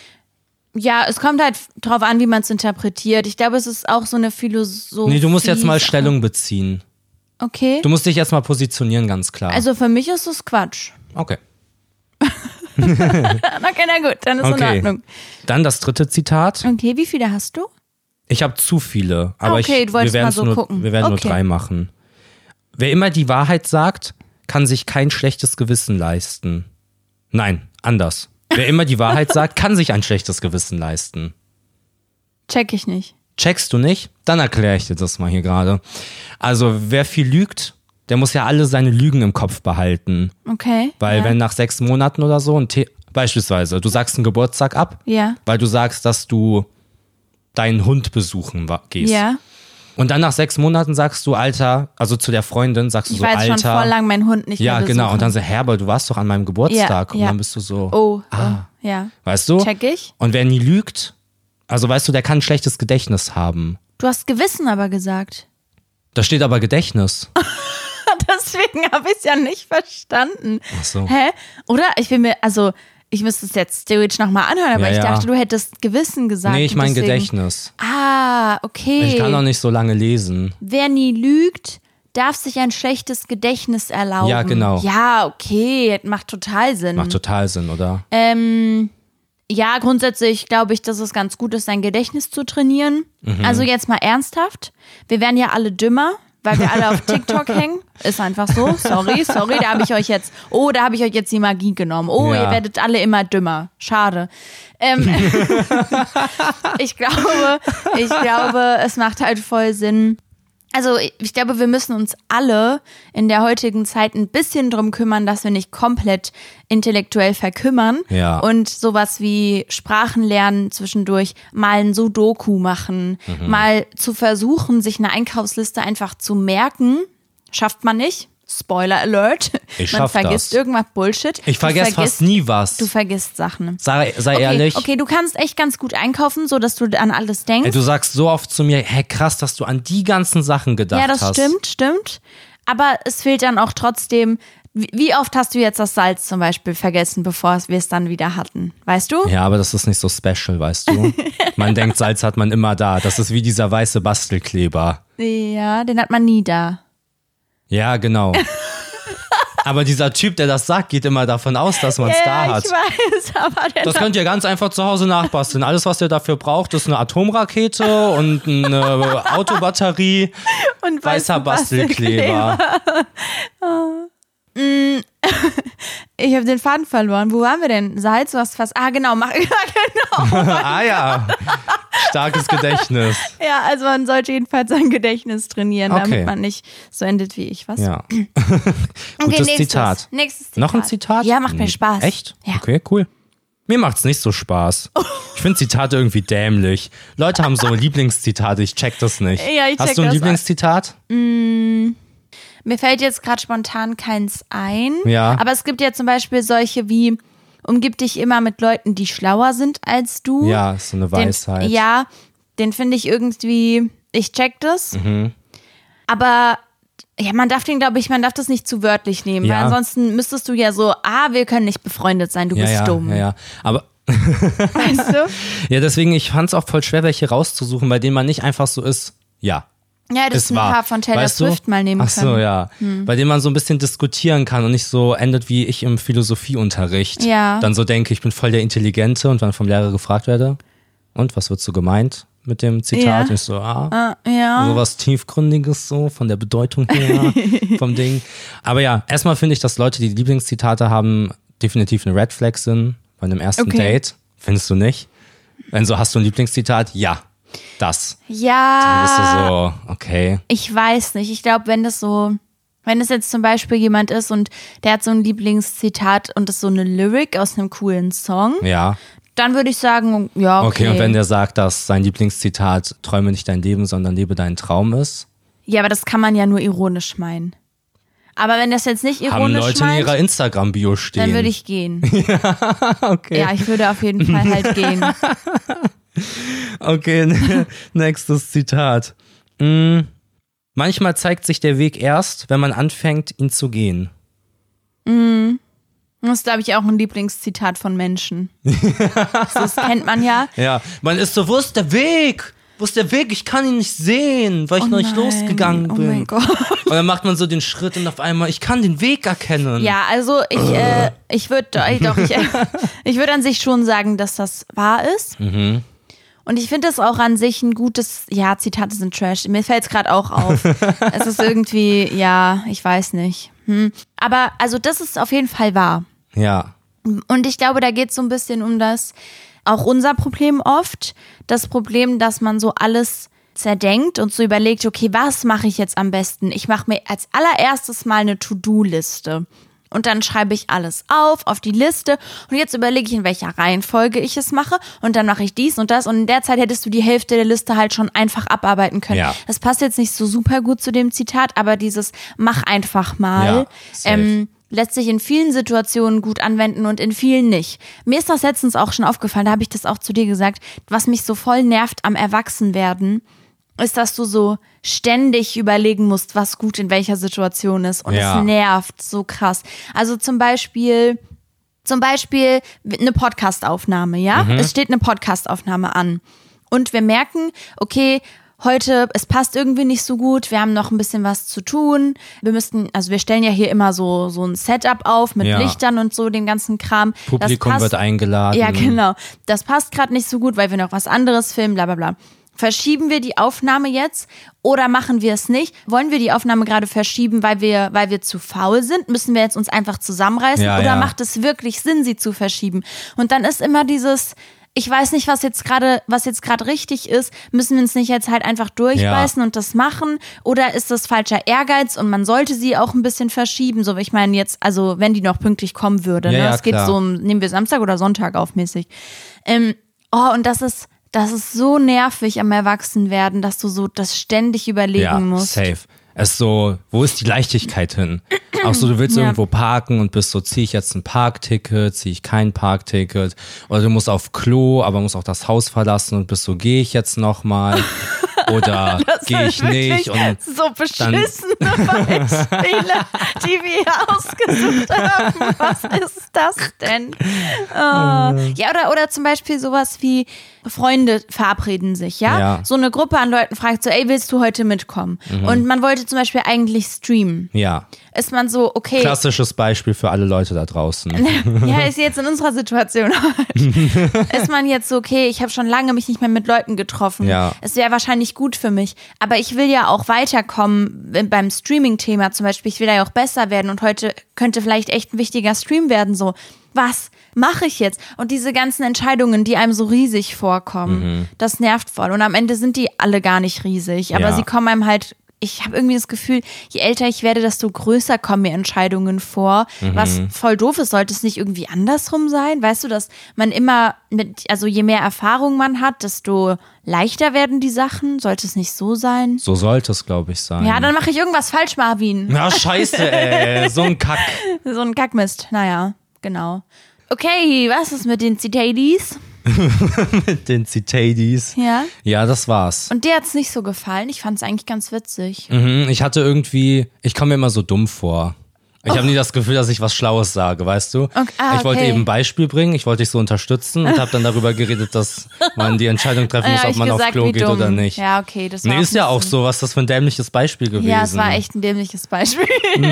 Ja, es kommt halt drauf an, wie man es interpretiert. Ich glaube, es ist auch so eine Philosophie. Nee, du musst jetzt mal Stellung beziehen. Okay. Du musst dich jetzt mal positionieren, ganz klar. Also für mich ist es Quatsch. okay. Okay, na gut, dann ist in Okay. Ordnung. Dann das dritte Zitat. Okay, wie viele hast du? Ich habe zu viele, aber Ah, okay, ich, du wolltest wir, mal werden's so nur, gucken. wir werden Okay. nur drei machen. Wer immer die Wahrheit sagt, kann sich kein schlechtes Gewissen leisten. Nein, anders. Wer immer die Wahrheit sagt, kann sich ein schlechtes Gewissen leisten. Check ich nicht. Checkst du nicht? Dann erkläre ich dir das mal hier gerade. Also, wer viel lügt, der muss ja alle seine Lügen im Kopf behalten. Okay. Weil ja. wenn nach sechs Monaten oder so, ein The- beispielsweise, du sagst einen Geburtstag ab, Ja. weil du sagst, dass du deinen Hund besuchen wa- gehst. Ja. Und dann nach sechs Monaten sagst du, Alter, also zu der Freundin sagst du ich so, weiß Alter. schon voll lang meinen Hund nicht ja, mehr besuchen. genau. Und dann so, Herbert, du warst doch an meinem Geburtstag. Ja, und ja. dann bist du so, Oh, ah. oh, ja. Weißt du? Check ich. Und wer nie lügt, also weißt du, der kann ein schlechtes Gedächtnis haben. Du hast Gewissen aber gesagt. Da steht aber Gedächtnis. Deswegen habe ich es ja nicht verstanden. Ach so. Hä? Oder? Ich will mir, also, ich müsste es jetzt theoretisch nochmal anhören, aber Ja, ich ja. dachte, du hättest Gewissen gesagt. Nee, ich mein deswegen- Gedächtnis. Ah, okay. Ich kann noch nicht so lange lesen. Wer nie lügt, darf sich ein schlechtes Gedächtnis erlauben. Ja, genau. Ja, okay, macht total Sinn. Macht total Sinn, oder? Ähm, ja, grundsätzlich glaube ich, dass es ganz gut ist, sein Gedächtnis zu trainieren. Mhm. Also jetzt mal ernsthaft. Wir werden ja alle dümmer, weil wir alle auf TikTok hängen. Ist einfach so. Sorry, sorry, da habe ich euch jetzt, oh, da habe ich euch jetzt die Magie genommen. Oh, Ja. ihr werdet alle immer dümmer. Schade. Ähm, ich glaube, ich glaube, es macht halt voll Sinn. Also ich glaube, wir müssen uns alle in der heutigen Zeit ein bisschen drum kümmern, dass wir nicht komplett intellektuell verkümmern Ja. und sowas wie Sprachen lernen zwischendurch, mal ein Sudoku machen, Mhm. mal zu versuchen, sich eine Einkaufsliste einfach zu merken. Schafft man nicht. Spoiler Alert. Ich man schaff vergisst das. irgendwas Bullshit. Ich Du vergesse fast vergisst- nie was. Du vergisst Sachen. Sei, sei Okay, ehrlich. okay, du kannst echt ganz gut einkaufen, so dass du an alles denkst. Ey, du sagst so oft zu mir, hey krass, dass du an die ganzen Sachen gedacht Ja, das hast. stimmt, stimmt. Aber es fehlt dann auch trotzdem, wie, wie oft hast du jetzt das Salz zum Beispiel vergessen, bevor wir es dann wieder hatten? Weißt du? Ja, aber das ist nicht so special, weißt du? Man denkt, Salz hat man immer da. Das ist wie dieser weiße Bastelkleber. Ja, den hat man nie da. Ja, genau. Aber dieser Typ, der das sagt, geht immer davon aus, dass man es da ja, hat. ich weiß, aber der Das könnt ihr ganz einfach zu Hause nachbasteln. Alles, was ihr dafür braucht, ist eine Atomrakete und eine Autobatterie, und weißer Bastelkleber. Ich habe den Faden verloren. Wo waren wir denn? Salz, du hast fast. Ah, genau, mach. Ja, genau. Ah ja, starkes Gedächtnis. Ja, also man sollte jedenfalls sein Gedächtnis trainieren, Okay. damit man nicht so endet wie ich. Was? Ja. Okay, Gutes nächstes. Zitat. Nächstes Zitat. Noch ein Zitat? Ja, macht mir Spaß. Echt? Ja. Okay, cool. Mir macht's nicht so Spaß. Ich finde Zitate irgendwie dämlich. Leute haben so Lieblingszitate, ich check das nicht. Ja, ich check Hast du ein das Lieblingszitat? Mir fällt jetzt gerade spontan keins ein. Ja. Aber es gibt ja zum Beispiel solche wie, umgib dich immer mit Leuten, die schlauer sind als du. Ja, ist so eine Weisheit. Den, ja, den finde ich irgendwie, ich check das. Mhm. Aber ja, man darf den, glaube ich, man darf das nicht zu wörtlich nehmen, Ja. weil ansonsten müsstest du ja so, ah, wir können nicht befreundet sein, du Ja, bist ja, dumm. ja, ja. Aber Weißt du? ja, deswegen, ich fand's auch voll schwer, welche rauszusuchen, bei denen man nicht einfach so ist, ja. Ja, das Ist ein wahr. paar von Taylor Weißt du? Swift mal nehmen Ach so, können. ja. Bei dem man so ein bisschen diskutieren kann und nicht so endet wie ich im Philosophieunterricht. Ja. Dann so denke, ich bin voll der Intelligente und dann vom Lehrer gefragt werde, und was wird so gemeint mit dem Zitat? Ja. Und ich so, ah, Ah, ja. so was Tiefgründiges so, von der Bedeutung her, vom Ding. Aber ja, erstmal finde ich, dass Leute, die Lieblingszitate haben, definitiv eine Red Flag sind bei einem ersten Okay. Date. Findest du nicht? Wenn so, hast du ein Lieblingszitat? Ja, das. Dann Ja. bist du so, okay. Ich weiß nicht. Ich glaube, wenn das so, wenn es jetzt zum Beispiel jemand ist und der hat so ein Lieblingszitat und das ist so eine Lyric aus einem coolen Song, Ja. dann würde ich sagen, ja, okay. Okay, und wenn der sagt, dass sein Lieblingszitat träume nicht dein Leben, sondern lebe deinen Traum ist, Ja, aber das kann man ja nur ironisch meinen. Aber wenn das jetzt nicht haben ironisch Leute in meint, ihrer Instagram-Bio stehen. dann würde ich gehen. okay. Ja, ich würde auf jeden Fall halt gehen. Okay, nächstes Zitat. Mm, manchmal zeigt sich der Weg erst, wenn man anfängt, ihn zu gehen. Das ist, glaube ich, auch ein Lieblingszitat von Menschen. Das kennt man ja. Ja, man ist so, wo ist der Weg? Wo ist der Weg? Ich kann ihn nicht sehen, weil ich Oh noch nicht nein, losgegangen oh bin. mein Gott. Und dann macht man so den Schritt und auf einmal, ich kann den Weg erkennen. Ja, also ich, äh, ich würde doch, ich, äh, ich würde an sich schon sagen, dass das wahr ist. Mhm. Und ich finde es auch an sich ein gutes, ja, Zitate sind Trash. Mir fällt es gerade auch auf. Es ist irgendwie, ja, ich weiß nicht. Hm. Aber also das ist auf jeden Fall wahr. Ja. Und ich glaube, da geht es so ein bisschen um das, auch unser Problem oft, das Problem, dass man so alles zerdenkt und so überlegt, okay, was mache ich jetzt am besten? Ich mache mir als allererstes mal eine To-Do-Liste. und dann schreibe ich alles auf, auf die Liste und jetzt überlege ich, in welcher Reihenfolge ich es mache und dann mache ich dies und das und in der Zeit hättest du die Hälfte der Liste halt schon einfach abarbeiten können. Ja. Das passt jetzt nicht so super gut zu dem Zitat, aber dieses mach einfach mal. Ja, safe. ähm, lässt sich in vielen Situationen gut anwenden und in vielen nicht. Mir ist das letztens auch schon aufgefallen, da habe ich das auch zu dir gesagt, was mich so voll nervt am Erwachsenwerden, ist, dass du so ständig überlegen musst, was gut in welcher Situation ist. Und Ja. es nervt so krass. Also zum Beispiel, zum Beispiel eine Podcastaufnahme, ja? Mhm. Es steht eine Podcastaufnahme an. Und wir merken, okay, heute, es passt irgendwie nicht so gut, wir haben noch ein bisschen was zu tun. Wir müssten, also wir stellen ja hier immer so, so ein Setup auf mit Ja. Lichtern und so, dem ganzen Kram. Publikum das passt, wird eingeladen. Ja, genau. Das passt gerade nicht so gut, weil wir noch was anderes filmen, bla bla bla. Verschieben wir die Aufnahme jetzt oder machen wir es nicht? Wollen wir die Aufnahme gerade verschieben, weil wir, weil wir zu faul sind? Müssen wir jetzt uns einfach zusammenreißen? Ja, oder ja. macht es wirklich Sinn, sie zu verschieben? Und dann ist immer dieses, ich weiß nicht, was jetzt gerade, was jetzt gerade richtig ist. Müssen wir uns nicht jetzt halt einfach durchbeißen Ja. und das machen? Oder ist das falscher Ehrgeiz und man sollte sie auch ein bisschen verschieben? So, ich meine jetzt, also wenn die noch pünktlich kommen würde. Ja, Ne? ja, Es geht klar. so, um- nehmen wir Samstag oder Sonntag auf mäßig. Ähm, oh, und das ist, das ist so nervig am Erwachsenwerden, dass du so das ständig überlegen Ja, musst. safe. Es ist so, wo ist die Leichtigkeit hin? Auch so, du willst Ja. irgendwo parken und bist so, ziehe ich jetzt ein Parkticket, ziehe ich kein Parkticket? Oder du musst auf Klo, aber musst auch das Haus verlassen und bist so, gehe ich jetzt nochmal? Oder gehe ich nicht? Und so beschissene Beispiele, die wir hier ausgesucht haben. Was ist das denn? Oh. Ja, oder, oder zum Beispiel sowas wie Freunde verabreden sich, ja? Ja. So eine Gruppe an Leuten fragt so, ey, willst du heute mitkommen? Und man wollte zum Beispiel eigentlich streamen. ja, Ist man so, okay, klassisches Beispiel für alle Leute da draußen. ja, ist jetzt in unserer Situation halt. Ist man jetzt so, okay, ich habe schon lange mich nicht mehr mit Leuten getroffen. Ja. Es wäre wahrscheinlich gut für mich. Aber ich will ja auch weiterkommen beim Streaming-Thema zum Beispiel. Ich will da ja auch besser werden und heute könnte vielleicht echt ein wichtiger Stream werden. So, was mache ich jetzt? Und diese ganzen Entscheidungen, die einem so riesig vorkommen, das nervt voll. Und am Ende sind die alle gar nicht riesig. Aber Ja. sie kommen einem halt, ich habe irgendwie das Gefühl, je älter ich werde, desto größer kommen mir Entscheidungen vor. Was voll doof ist, sollte es nicht irgendwie andersrum sein? Weißt du, dass man immer mit, also je mehr Erfahrung man hat, desto leichter werden die Sachen? Sollte es nicht so sein? So sollte es, glaube ich, sein. Ja, dann mache ich irgendwas falsch, Marvin. Na, scheiße, ey, so ein Kack. So ein Kackmist. Naja, genau. Okay, was ist mit den Zitadis? Mit den Zitadis. Ja. Ja, das war's. Und dir hat's nicht so gefallen? Ich fand's eigentlich ganz witzig. Mhm, ich hatte irgendwie, ich komme mir immer so dumm vor. Ich habe nie das Gefühl, dass ich was Schlaues sage, weißt du? Okay, ah, ich wollte okay. eben ein Beispiel bringen, ich wollte dich so unterstützen und habe dann darüber geredet, dass man die Entscheidung treffen muss, Ja, hab ob ich man auf gesagt, Klo wie geht dumm. oder nicht. Ja, okay, das war Nee, ist ja ein auch bisschen- so, was ist das für ein dämliches Beispiel gewesen. Ja, es war echt ein dämliches Beispiel.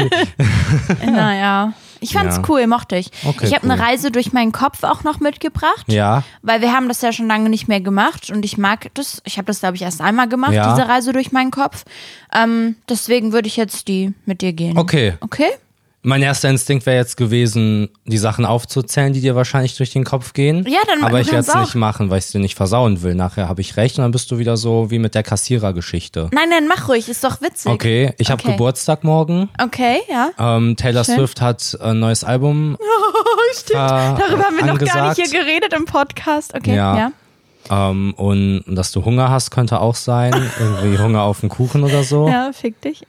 Naja. Ich fand's Ja. cool, mochte ich. Okay, ich habe cool. eine Reise durch meinen Kopf auch noch mitgebracht. Ja, Weil wir haben das ja schon lange nicht mehr gemacht und ich mag das. Ich habe das, glaube ich, erst einmal gemacht, Ja. diese Reise durch meinen Kopf. Ähm, deswegen würde ich jetzt die mit dir gehen. okay. Okay? Mein erster Instinkt wäre jetzt gewesen, die Sachen aufzuzählen, die dir wahrscheinlich durch den Kopf gehen. Ja, dann Aber ich werde kann's es auch. nicht machen, weil ich es dir nicht versauen will. Nachher habe ich recht und dann bist du wieder so wie mit der Kassierergeschichte. Nein, nein, mach ruhig, ist doch witzig. Okay, ich habe Okay. Geburtstag morgen. Okay, ja. Ähm, Taylor Schön. Swift hat ein neues Album. Oh, stimmt. Äh, Darüber haben wir noch gar angesagt. nicht hier geredet im Podcast. Okay, Ja. ja. Ähm, und dass du Hunger hast, könnte auch sein. Irgendwie Hunger auf den Kuchen oder so. Ja, Ja, fick dich.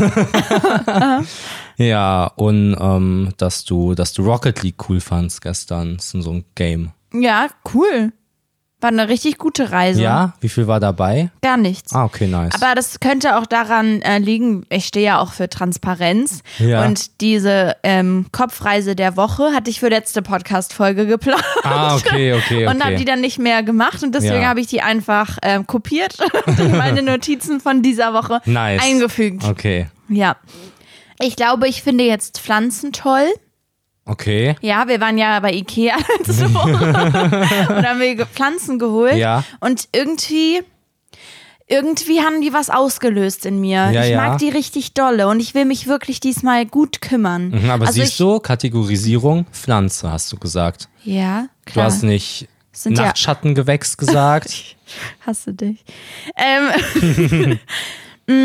und ähm, dass du, dass du Rocket League cool fandst gestern. Das ist so ein Game. Ja, cool. War eine richtig gute Reise. Ja? Wie viel war dabei? Gar nichts. Ah, okay, nice. Aber das könnte auch daran äh, liegen, ich stehe ja auch für Transparenz. Ja. Und diese ähm, Kopfreise der Woche hatte ich für letzte Podcast-Folge geplant. ah, okay, okay, okay. Und habe die dann nicht mehr gemacht und deswegen Ja. habe ich die einfach ähm, kopiert und in meine Notizen von dieser Woche Nice. eingefügt. Okay, Ja. Ich glaube, ich finde jetzt Pflanzen okay. Ja, wir waren ja bei Ikea letzte Woche und haben wir Pflanzen geholt. Ja. Und irgendwie, irgendwie haben die was ausgelöst in mir. Ja, ich ja. mag die richtig dolle und ich will mich wirklich diesmal gut kümmern. Mhm, aber also siehst ich, du, Kategorisierung, Pflanze, hast du gesagt. Ja, Du klar. hast nicht Sind ja- Nachtschattengewächs gesagt. Hasse dich. Ähm, mm,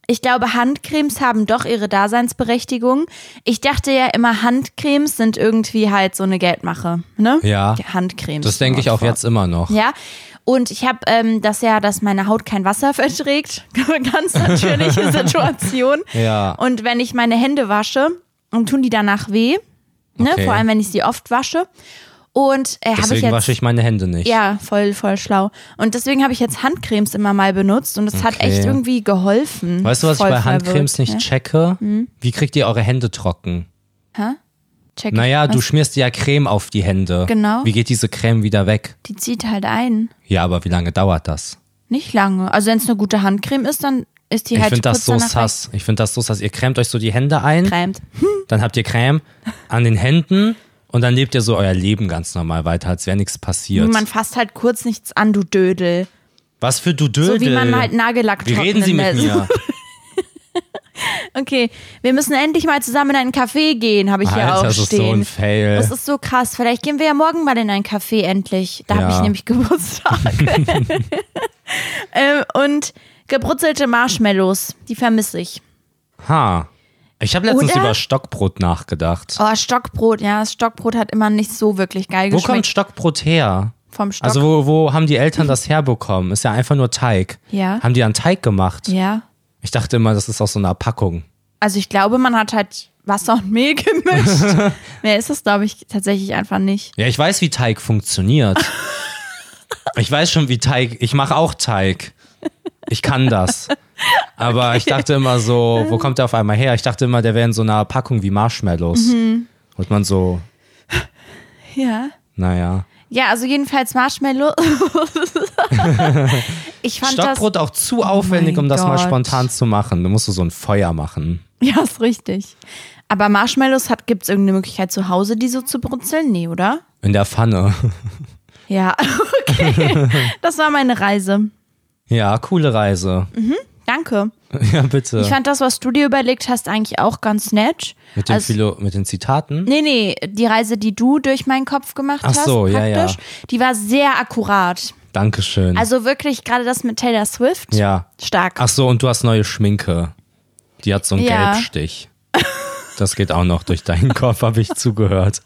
ich glaube, Handcremes haben doch ihre Daseinsberechtigung. Ich dachte ja immer, Handcremes sind irgendwie halt so eine Geldmache, ne? Ja. Die Handcremes. Das denke ich auch jetzt immer noch. Ja. Und ich habe ähm, das ja, dass meine Haut kein Wasser verträgt. Ganz natürliche Situation. Ja. Und wenn ich meine Hände wasche, dann tun die danach weh. Ne? Okay. Vor allem, wenn ich sie oft wasche. Und äh, habe ich Deswegen jetzt, wasche ich meine Hände nicht. Ja, voll, voll schlau. Und deswegen habe ich jetzt Handcremes immer mal benutzt und es hat Okay. echt irgendwie geholfen. Weißt du, was Voll ich bei Handcremes verwirrt, nicht ja. checke? Wie kriegt ihr eure Hände trocken? Hä? Check Naja, was? du schmierst dir ja Creme auf die Hände. Genau. Wie geht diese Creme wieder weg? Die zieht halt ein. Ja, aber wie lange dauert das? Nicht lange. Also wenn es eine gute Handcreme ist, dann ist die Ich halt finde das kurz so danach sass. Ich finde das so sass. Ihr cremt euch so die Hände ein, weggecremt. dann habt ihr Creme an den Händen und dann lebt ihr so euer Leben ganz normal weiter, als wäre nichts passiert. Man fasst halt kurz nichts an, du Dödel. Was für du Dödel? So wie man halt Nagellack Wie trocknen reden Sie mit lässt. mir? Okay, wir müssen endlich mal zusammen in einen Café gehen, habe ich hier Alter, auch das ist so stehen. ein Fail. Das ist so krass. Vielleicht gehen wir ja morgen mal in ein Café endlich. Da habe Ja. ich nämlich Geburtstag. ähm, und gebrutzelte Marshmallows, die vermisse ich. Ha. Ich habe letztens Oder? über Stockbrot nachgedacht. Oh, Stockbrot, ja, das Stockbrot hat immer nicht so wirklich geil Wo geschmeckt. kommt Stockbrot her? Vom Stock. Also wo, wo haben die Eltern das herbekommen? Ist ja einfach nur Teig. Ja. Haben die einen Teig gemacht? Ja. Ich dachte immer, das ist aus so einer Packung. Also ich glaube, man hat halt Wasser und Mehl gemischt. Mehr ist es, glaube ich, tatsächlich einfach nicht. Ja, ich weiß, wie Teig funktioniert. Ich weiß schon, wie Teig. Ich mache auch Teig. Ich kann das. Aber ich dachte immer so, wo kommt der auf einmal her? Ich dachte immer, der wäre in so einer Packung wie Marshmallows. Mhm. Und man so, Ja. naja. Ja, also jedenfalls Marshmallow. Ich fand Stockbrot auch zu aufwendig, mein um das mal Gott. spontan zu machen. Du musst so ein Feuer machen. das. Ja, ist richtig. Aber Marshmallows, gibt es irgendeine Möglichkeit zu Hause, die so zu brutzeln? Nee, oder? In der Pfanne. Ja, okay. Das war meine Reise. Ja, coole Reise. Danke. Ja, bitte. Ich fand das, was du dir überlegt hast, eigentlich auch ganz nett. Mit den, Also- Philo mit den Zitaten? Nee, nee, die Reise, die du durch meinen Kopf gemacht Ach hast, so, ja, praktisch, ja. die war sehr akkurat. Dankeschön. Also wirklich gerade das mit Taylor Swift, ja. stark. Ach so, und du hast neue Schminke. Die hat so einen Ja. Gelbstich. Das geht auch noch durch deinen Kopf, habe ich zugehört.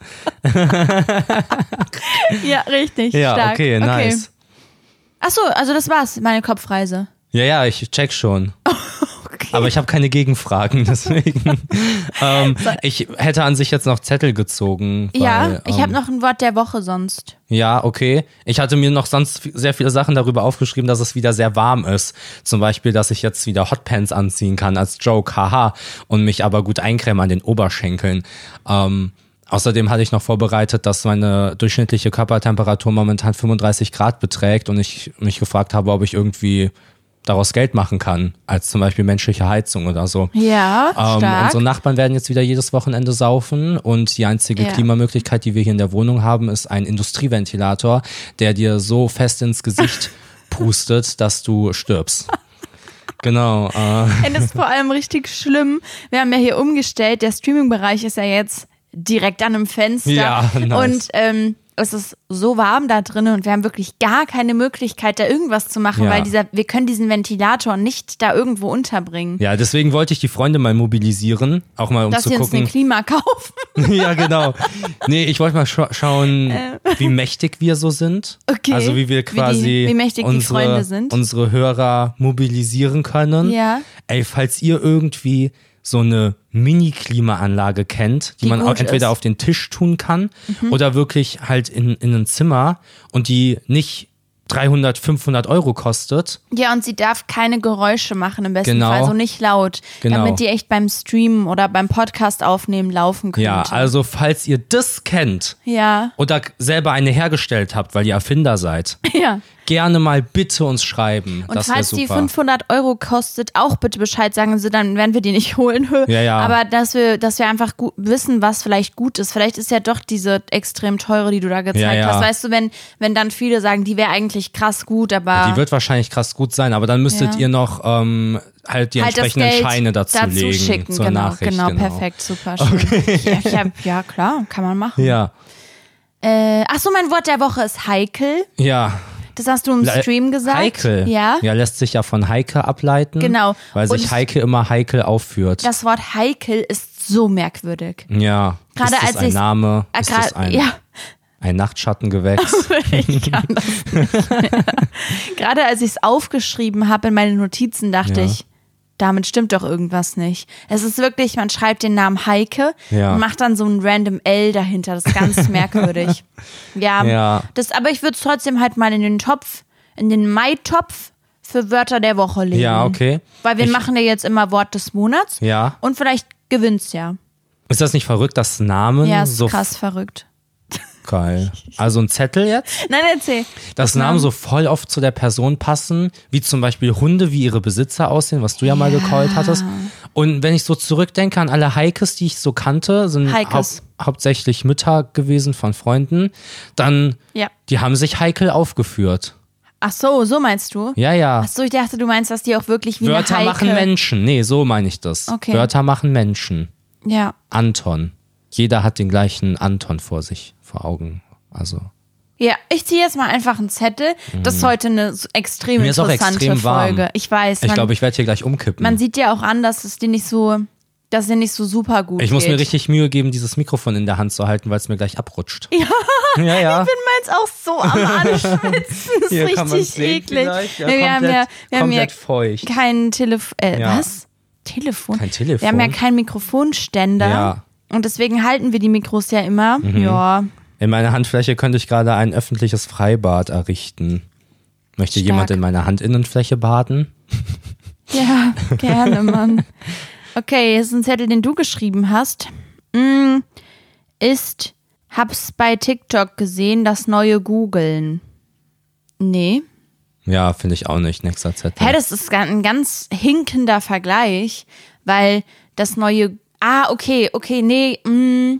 Ja, richtig, Ja, stark. okay, nice. Ach so, also das war's, meine Kopfreise. Ja, ja, ich check schon. Aber ich habe keine Gegenfragen, deswegen. ähm, ich hätte an sich jetzt noch Zettel gezogen. Weil, Ja, ich ähm, habe noch ein Wort der Woche sonst. Ja, okay. Ich hatte mir noch sonst sehr viele Sachen darüber aufgeschrieben, dass es wieder sehr warm ist. Zum Beispiel, dass ich jetzt wieder Hotpants anziehen kann als Joke, haha, und mich aber gut eincremen an den Oberschenkeln. Ähm, außerdem hatte ich noch vorbereitet, dass meine durchschnittliche Körpertemperatur momentan fünfunddreißig Grad beträgt und ich mich gefragt habe, ob ich irgendwie daraus Geld machen kann, als zum Beispiel menschliche Heizung oder so. Ja, Ähm, stark. unsere Nachbarn werden jetzt wieder jedes Wochenende saufen und die einzige Ja. Klimamöglichkeit, die wir hier in der Wohnung haben, ist ein Industrieventilator, der dir so fest ins Gesicht pustet, dass du stirbst. Genau. Äh, Und das ist vor allem richtig schlimm. Wir haben ja hier umgestellt, der Streaming-Bereich ist ja jetzt direkt an einem Fenster. Ja, nice. Und ähm, es ist so warm da drin und wir haben wirklich gar keine Möglichkeit, da irgendwas zu machen, Ja. weil dieser, wir können diesen Ventilator nicht da irgendwo unterbringen. ja, deswegen wollte ich die Freunde mal mobilisieren, auch mal um Dass zu wir uns gucken. ein Klima kaufen. Ja, genau. Nee, ich wollte mal scha schauen, wie mächtig wir so sind. Okay. Also wie wir Wie die- quasi wie mächtig die unsere, Freunde sind. unsere Hörer mobilisieren können. Ja. Ey, falls ihr irgendwie so eine Mini-Klimaanlage kennt, die, Die man auch gut entweder ist. auf den Tisch tun kann Mhm. oder wirklich halt in, in ein Zimmer und die nicht dreihundert, fünfhundert Euro kostet. Ja, und sie darf keine Geräusche machen im besten Genau. Fall, also nicht laut, Genau. damit die echt beim Streamen oder beim Podcast aufnehmen laufen könnte. Ja, also falls ihr das kennt Ja, oder selber eine hergestellt habt, weil ihr Erfinder seid, ja. gerne mal bitte uns schreiben. Und das wäre falls die super. fünfhundert Euro kostet, auch bitte Bescheid sagen Sie, dann werden wir die nicht holen. Ja, ja. Aber dass wir, dass wir einfach gut wissen, was vielleicht gut ist. Vielleicht ist ja doch diese extrem teure, die du da gezeigt Ja, ja. hast. Weißt du, wenn, wenn dann viele sagen, die wäre eigentlich krass gut, aber Die wird wahrscheinlich krass gut sein, aber dann müsstet Ja. ihr noch ähm, halt die halt das entsprechenden Geld Scheine dazu, legen schicken. zur Genau, Nachricht. genau, perfekt, super schön. Ja, ich hab, ja, klar, kann man machen. Ja, Äh, ach so, mein Wort der Woche ist heikel. ja. Das hast du im Stream gesagt. Heikel. Ja. Ja, lässt sich ja von Heike ableiten. Genau. Weil sich Und Heike immer heikel aufführt. Das Wort heikel ist so merkwürdig. Ja. Gerade ist das als ein ich's- Name? Äh, Ist grad- das ein, ja. ein Nachtschattengewächs? Ich kann das nicht mehr. Gerade als ich es aufgeschrieben habe in meine Notizen, dachte Ja. ich, damit stimmt doch irgendwas nicht. Es ist wirklich, man schreibt den Namen Heike Ja. und macht dann so ein random L dahinter. Das ist ganz merkwürdig. Ja, Ja. Das, aber ich würde es trotzdem halt mal in den Topf, in den Mai-Topf für Wörter der Woche legen. Ja, okay. Weil wir Ich- machen ja jetzt immer Wort des Monats. Ja. Und vielleicht gewinnt's ja. Ist das nicht verrückt, dass Namen Ja, ist so krass verrückt. geil. Also ein Zettel jetzt, Nein, erzähl. dass Namen so voll oft zu der Person passen, wie zum Beispiel Hunde, wie ihre Besitzer aussehen, was du ja, mal gecallt hattest. Und wenn ich so zurückdenke an alle Heikes, die ich so kannte, sind Heikes. hau hauptsächlich Mütter gewesen von Freunden, dann, Ja. die haben sich heikel aufgeführt. Ach so, so meinst du? Ja, ja. Ach so, ich dachte, du meinst, dass die auch wirklich wie Wörter eine Heike... machen Menschen. Nee, so meine ich das. Okay. Wörter machen Menschen. Ja. Anton. Jeder hat den gleichen Anton vor sich, vor Augen. Also. Ja, ich ziehe jetzt mal einfach einen Zettel. Das ist heute eine so extrem Mir ist auch interessante extrem warm. Folge. Ich weiß, Ich man, glaube, ich werde hier gleich umkippen. man sieht ja auch an, dass es dir nicht so, dass es dir nicht so super gut Ich muss geht. mir richtig Mühe geben, dieses Mikrofon in der Hand zu halten, weil es mir gleich abrutscht. Ja, ja. ja. Ich bin meins auch so am Anschwitzen. Das ist Hier kann man's richtig sehen eklig. vielleicht. Ja, Nee, wir haben komplett, ja, wir haben ja komplett feucht. kein Telefon. Äh, Ja. Was? Telefon? Kein Telefon. Wir haben ja keinen Mikrofonständer. Ja. Und deswegen halten wir die Mikros ja immer. Mhm. Ja. In meiner Handfläche könnte ich gerade ein öffentliches Freibad errichten. Möchte Stark. jemand in meiner Handinnenfläche baden? Ja, gerne, Mann. Okay, hier ist ein Zettel, den du geschrieben hast. Mm, ist, hab's bei TikTok gesehen, das neue Googeln. Nee. Ja, finde ich auch nicht. Nächster Zettel. Hä, das ist ga- ein ganz hinkender Vergleich, weil das neue. Ah, okay, okay, nee. Mm,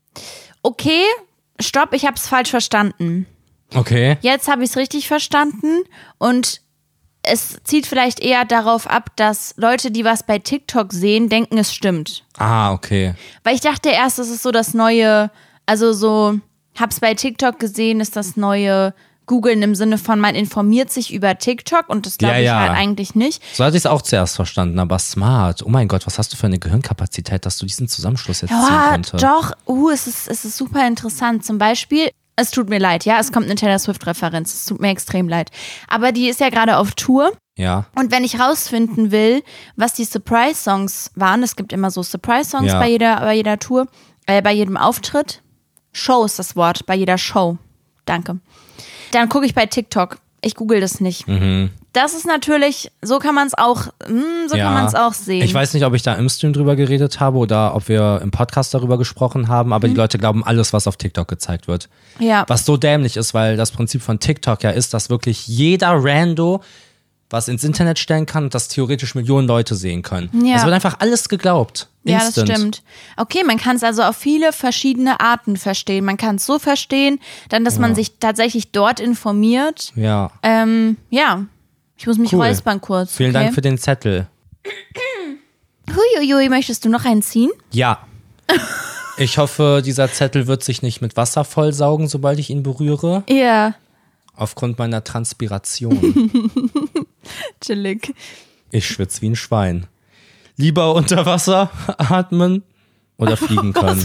okay, stopp, ich hab's falsch verstanden. Okay. Jetzt habe ich es richtig verstanden und es zieht vielleicht eher darauf ab, dass Leute, die was bei TikTok sehen, denken, es stimmt. Ah, okay. Weil ich dachte erst, es ist so das neue, also so, hab's bei TikTok gesehen, ist das neue Googeln im Sinne von, man informiert sich über TikTok und das glaube Ja, ich ja. halt eigentlich nicht. So hatte ich es auch zuerst verstanden, aber smart. Oh mein Gott, was hast du für eine Gehirnkapazität, dass du diesen Zusammenschluss jetzt ziehen Ja, konntest? doch, uh, es ist, es ist super interessant. Zum Beispiel, es tut mir leid, ja, es kommt eine Taylor Swift-Referenz, es tut mir extrem leid. Aber die ist ja gerade auf Tour. Ja. Und wenn ich rausfinden will, was die Surprise-Songs waren, es gibt immer so Surprise-Songs Ja. bei jeder, bei jeder Tour, äh, bei jedem Auftritt. Show ist das Wort, bei jeder Show. Danke. Dann gucke ich bei TikTok. Ich google das nicht. Mhm. Das ist natürlich, so kann man es auch, hm, so Ja. kann man es auch sehen. Ich weiß nicht, ob ich da im Stream drüber geredet habe oder ob wir im Podcast darüber gesprochen haben, aber die Leute glauben alles, was auf TikTok gezeigt wird. Ja. Was so dämlich ist, weil das Prinzip von TikTok ja ist, dass wirklich jeder Rando was ins Internet stellen kann und das theoretisch Millionen Leute sehen können. Ja. Es wird einfach alles geglaubt. Ja, das Instant. stimmt. Okay, man kann es also auf viele verschiedene Arten verstehen. Man kann es so verstehen, dann, dass man sich tatsächlich dort informiert. Ja. Ähm, ja, ich muss mich Cool. räuspern kurz. Vielen okay? Dank für den Zettel. Huiuiui, möchtest du noch einen ziehen? Ja. Ich hoffe, dieser Zettel wird sich nicht mit Wasser vollsaugen, sobald ich ihn berühre. Ja, Aufgrund meiner Transpiration. chillig. Ich schwitze wie ein Schwein. Lieber unter Wasser atmen oder fliegen können.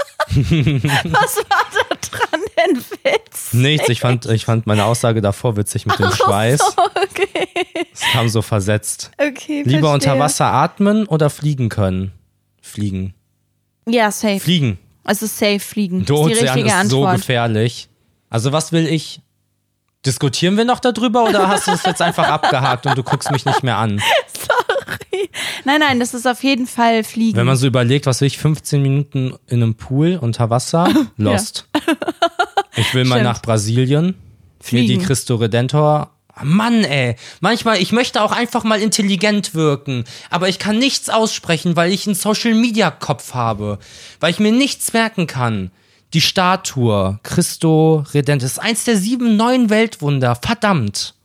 Was war da dran denn Witz? Nichts, ich fand, ich fand meine Aussage davor witzig mit dem Schweiß. Okay, Es kam so versetzt. okay, Lieber verstehe. unter Wasser atmen oder fliegen können? Fliegen. Ja, safe. Fliegen. Also safe fliegen. Der ist die Ozean richtige ist so Antwort. gefährlich. Also was will ich? Diskutieren wir noch darüber oder hast du es jetzt einfach abgehakt und du guckst mich nicht mehr an? Sorry. Nein, nein, das ist auf jeden Fall fliegen. Wenn man so überlegt, was will ich, fünfzehn Minuten in einem Pool unter Wasser? Lost. Ich will mal Stimmt. nach Brasilien. Mir Fliegen. die Cristo Redentor. Mann, ey. Manchmal, ich möchte auch einfach mal intelligent wirken. Aber ich kann nichts aussprechen, weil ich einen Social-Media-Kopf habe. Weil ich mir nichts merken kann. Die Statue, Cristo Redentor, ist eins der sieben neuen Weltwunder. Verdammt.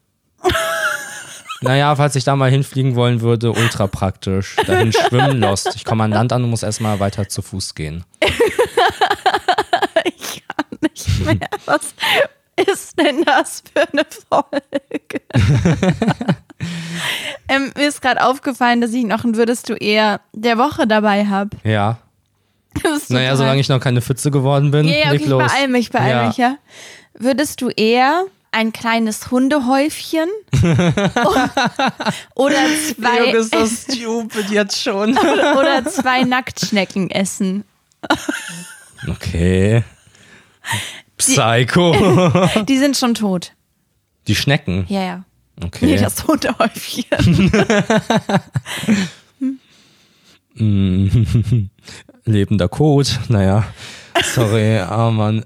Naja, falls ich da mal hinfliegen wollen würde, ultra praktisch. Dahin schwimmen, Lost. Ich komme an Land an und muss erstmal weiter zu Fuß gehen. Ich kann nicht mehr. Was? ist denn das für eine Folge? ähm, mir ist gerade aufgefallen, dass ich noch ein Würdest du eher der Woche dabei habe. Ja. Naja, solange ich noch keine Pfütze geworden bin, ja, ja, okay, leg los. Ich beeil mich, beeil ja. mich, ja. Würdest du eher ein kleines Hundehäufchen oder zwei Jörg, ist das stupid jetzt schon. oder zwei Nacktschnecken essen? Okay. Psycho. Die, die sind schon tot. Die Schnecken? Ja, ja. Okay. Nee, das Hundehäufchen. Lebender Kot. Naja, sorry, oh Mann.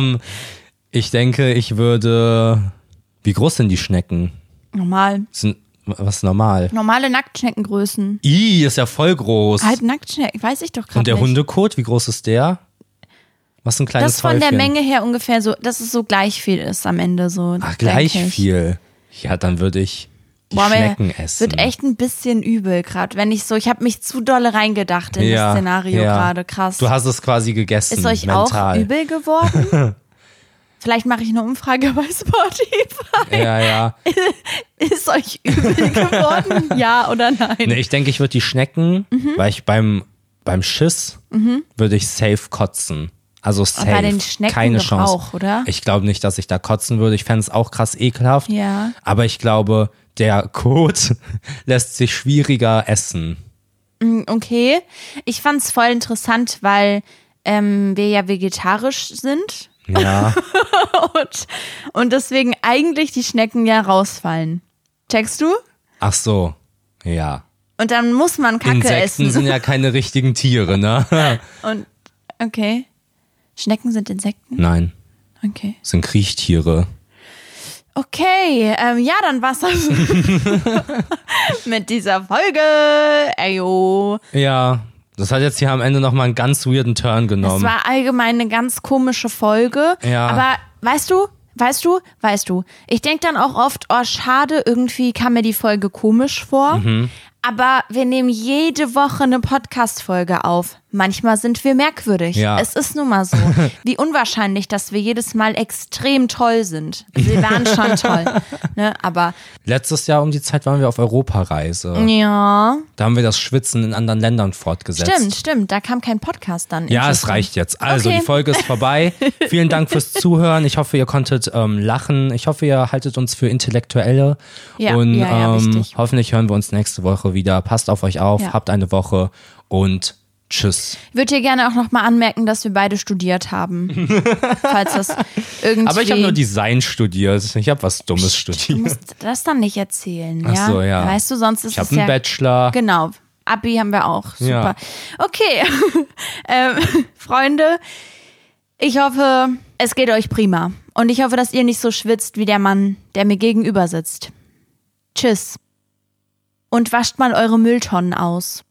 Ich denke, ich würde... Wie groß sind die Schnecken? Normal. Sind, was ist normal? Normale Nacktschneckengrößen. Ih, ist ja voll groß. Halt Nacktschnecken, weiß ich doch gerade Und der nicht. Hundekot, wie groß ist der? Was ein kleines Das von Häufchen? der Menge her ungefähr so, dass es so gleich viel ist am Ende. So, Ach, gleich denk ich. viel. Ja, dann würde ich die Boah, mir Schnecken essen. wird echt ein bisschen übel gerade, wenn ich so, ich habe mich zu dolle reingedacht in ja, das Szenario ja. gerade, krass. Du hast es quasi gegessen, Ist euch mental. auch übel geworden? Vielleicht mache ich eine Umfrage bei Spotify. Ja, ja. Ist euch übel geworden? Ja oder nein? Nee, ich denke, ich würde die Schnecken, Mhm. weil ich beim, beim Schiss würde ich safe kotzen. Also safe. bei den Schnecken Keine doch Chance. auch, oder? Ich glaube nicht, dass ich da kotzen würde. Ich fände es auch krass ekelhaft. Ja. Aber ich glaube, der Kot lässt sich schwieriger essen. Okay. Ich fand es voll interessant, weil ähm, wir ja vegetarisch sind Ja. und, und deswegen eigentlich die Schnecken ja rausfallen. Checkst du? Ach so. Ja. Und dann muss man Kacke Insekten essen. sind ja keine richtigen Tiere, ne? Und okay. Schnecken sind Insekten? Nein, Okay. sind Kriechtiere. Okay, ähm, ja, dann war's das mit dieser Folge. Eyo. Ja, das hat jetzt hier am Ende nochmal einen ganz weirden Turn Es genommen. war allgemein eine ganz komische Folge. Ja. Aber weißt du, weißt du, weißt du, ich denke dann auch oft, oh schade, irgendwie kam mir die Folge komisch vor. Mhm. Aber wir nehmen jede Woche eine Podcast-Folge auf. Manchmal sind wir merkwürdig. Ja. Es ist nun mal so. Wie unwahrscheinlich, dass wir jedes Mal extrem toll sind. Wir waren schon toll. Ne? Aber Letztes Jahr um die Zeit waren wir auf Europareise. ja, Da haben wir das Schwitzen in anderen Ländern fortgesetzt. stimmt, stimmt. Da kam kein Podcast dann. Ja, es reicht jetzt. Also, Okay. die Folge ist vorbei. Vielen Dank fürs Zuhören. Ich hoffe, ihr konntet ähm, lachen. Ich hoffe, ihr haltet uns für Intellektuelle. Ja, und ja, ja, ähm, wichtig. hoffentlich hören wir uns nächste Woche wieder. Passt auf euch auf. Ja. Habt eine Woche und tschüss. Ich würde hier gerne auch nochmal anmerken, dass wir beide studiert haben. Falls das irgendwie... Aber ich habe nur Design studiert. Ich habe was Dummes Du studiert. musst das dann nicht erzählen, Ach ja? so, ja. Weißt du, sonst ist Ich es habe einen ja... Bachelor. Genau. Abi haben wir auch. Super. Ja. Okay. ähm, Freunde, ich hoffe, es geht euch prima. Und ich hoffe, dass ihr nicht so schwitzt wie der Mann, der mir gegenüber sitzt. Tschüss. Und wascht mal eure Mülltonnen aus.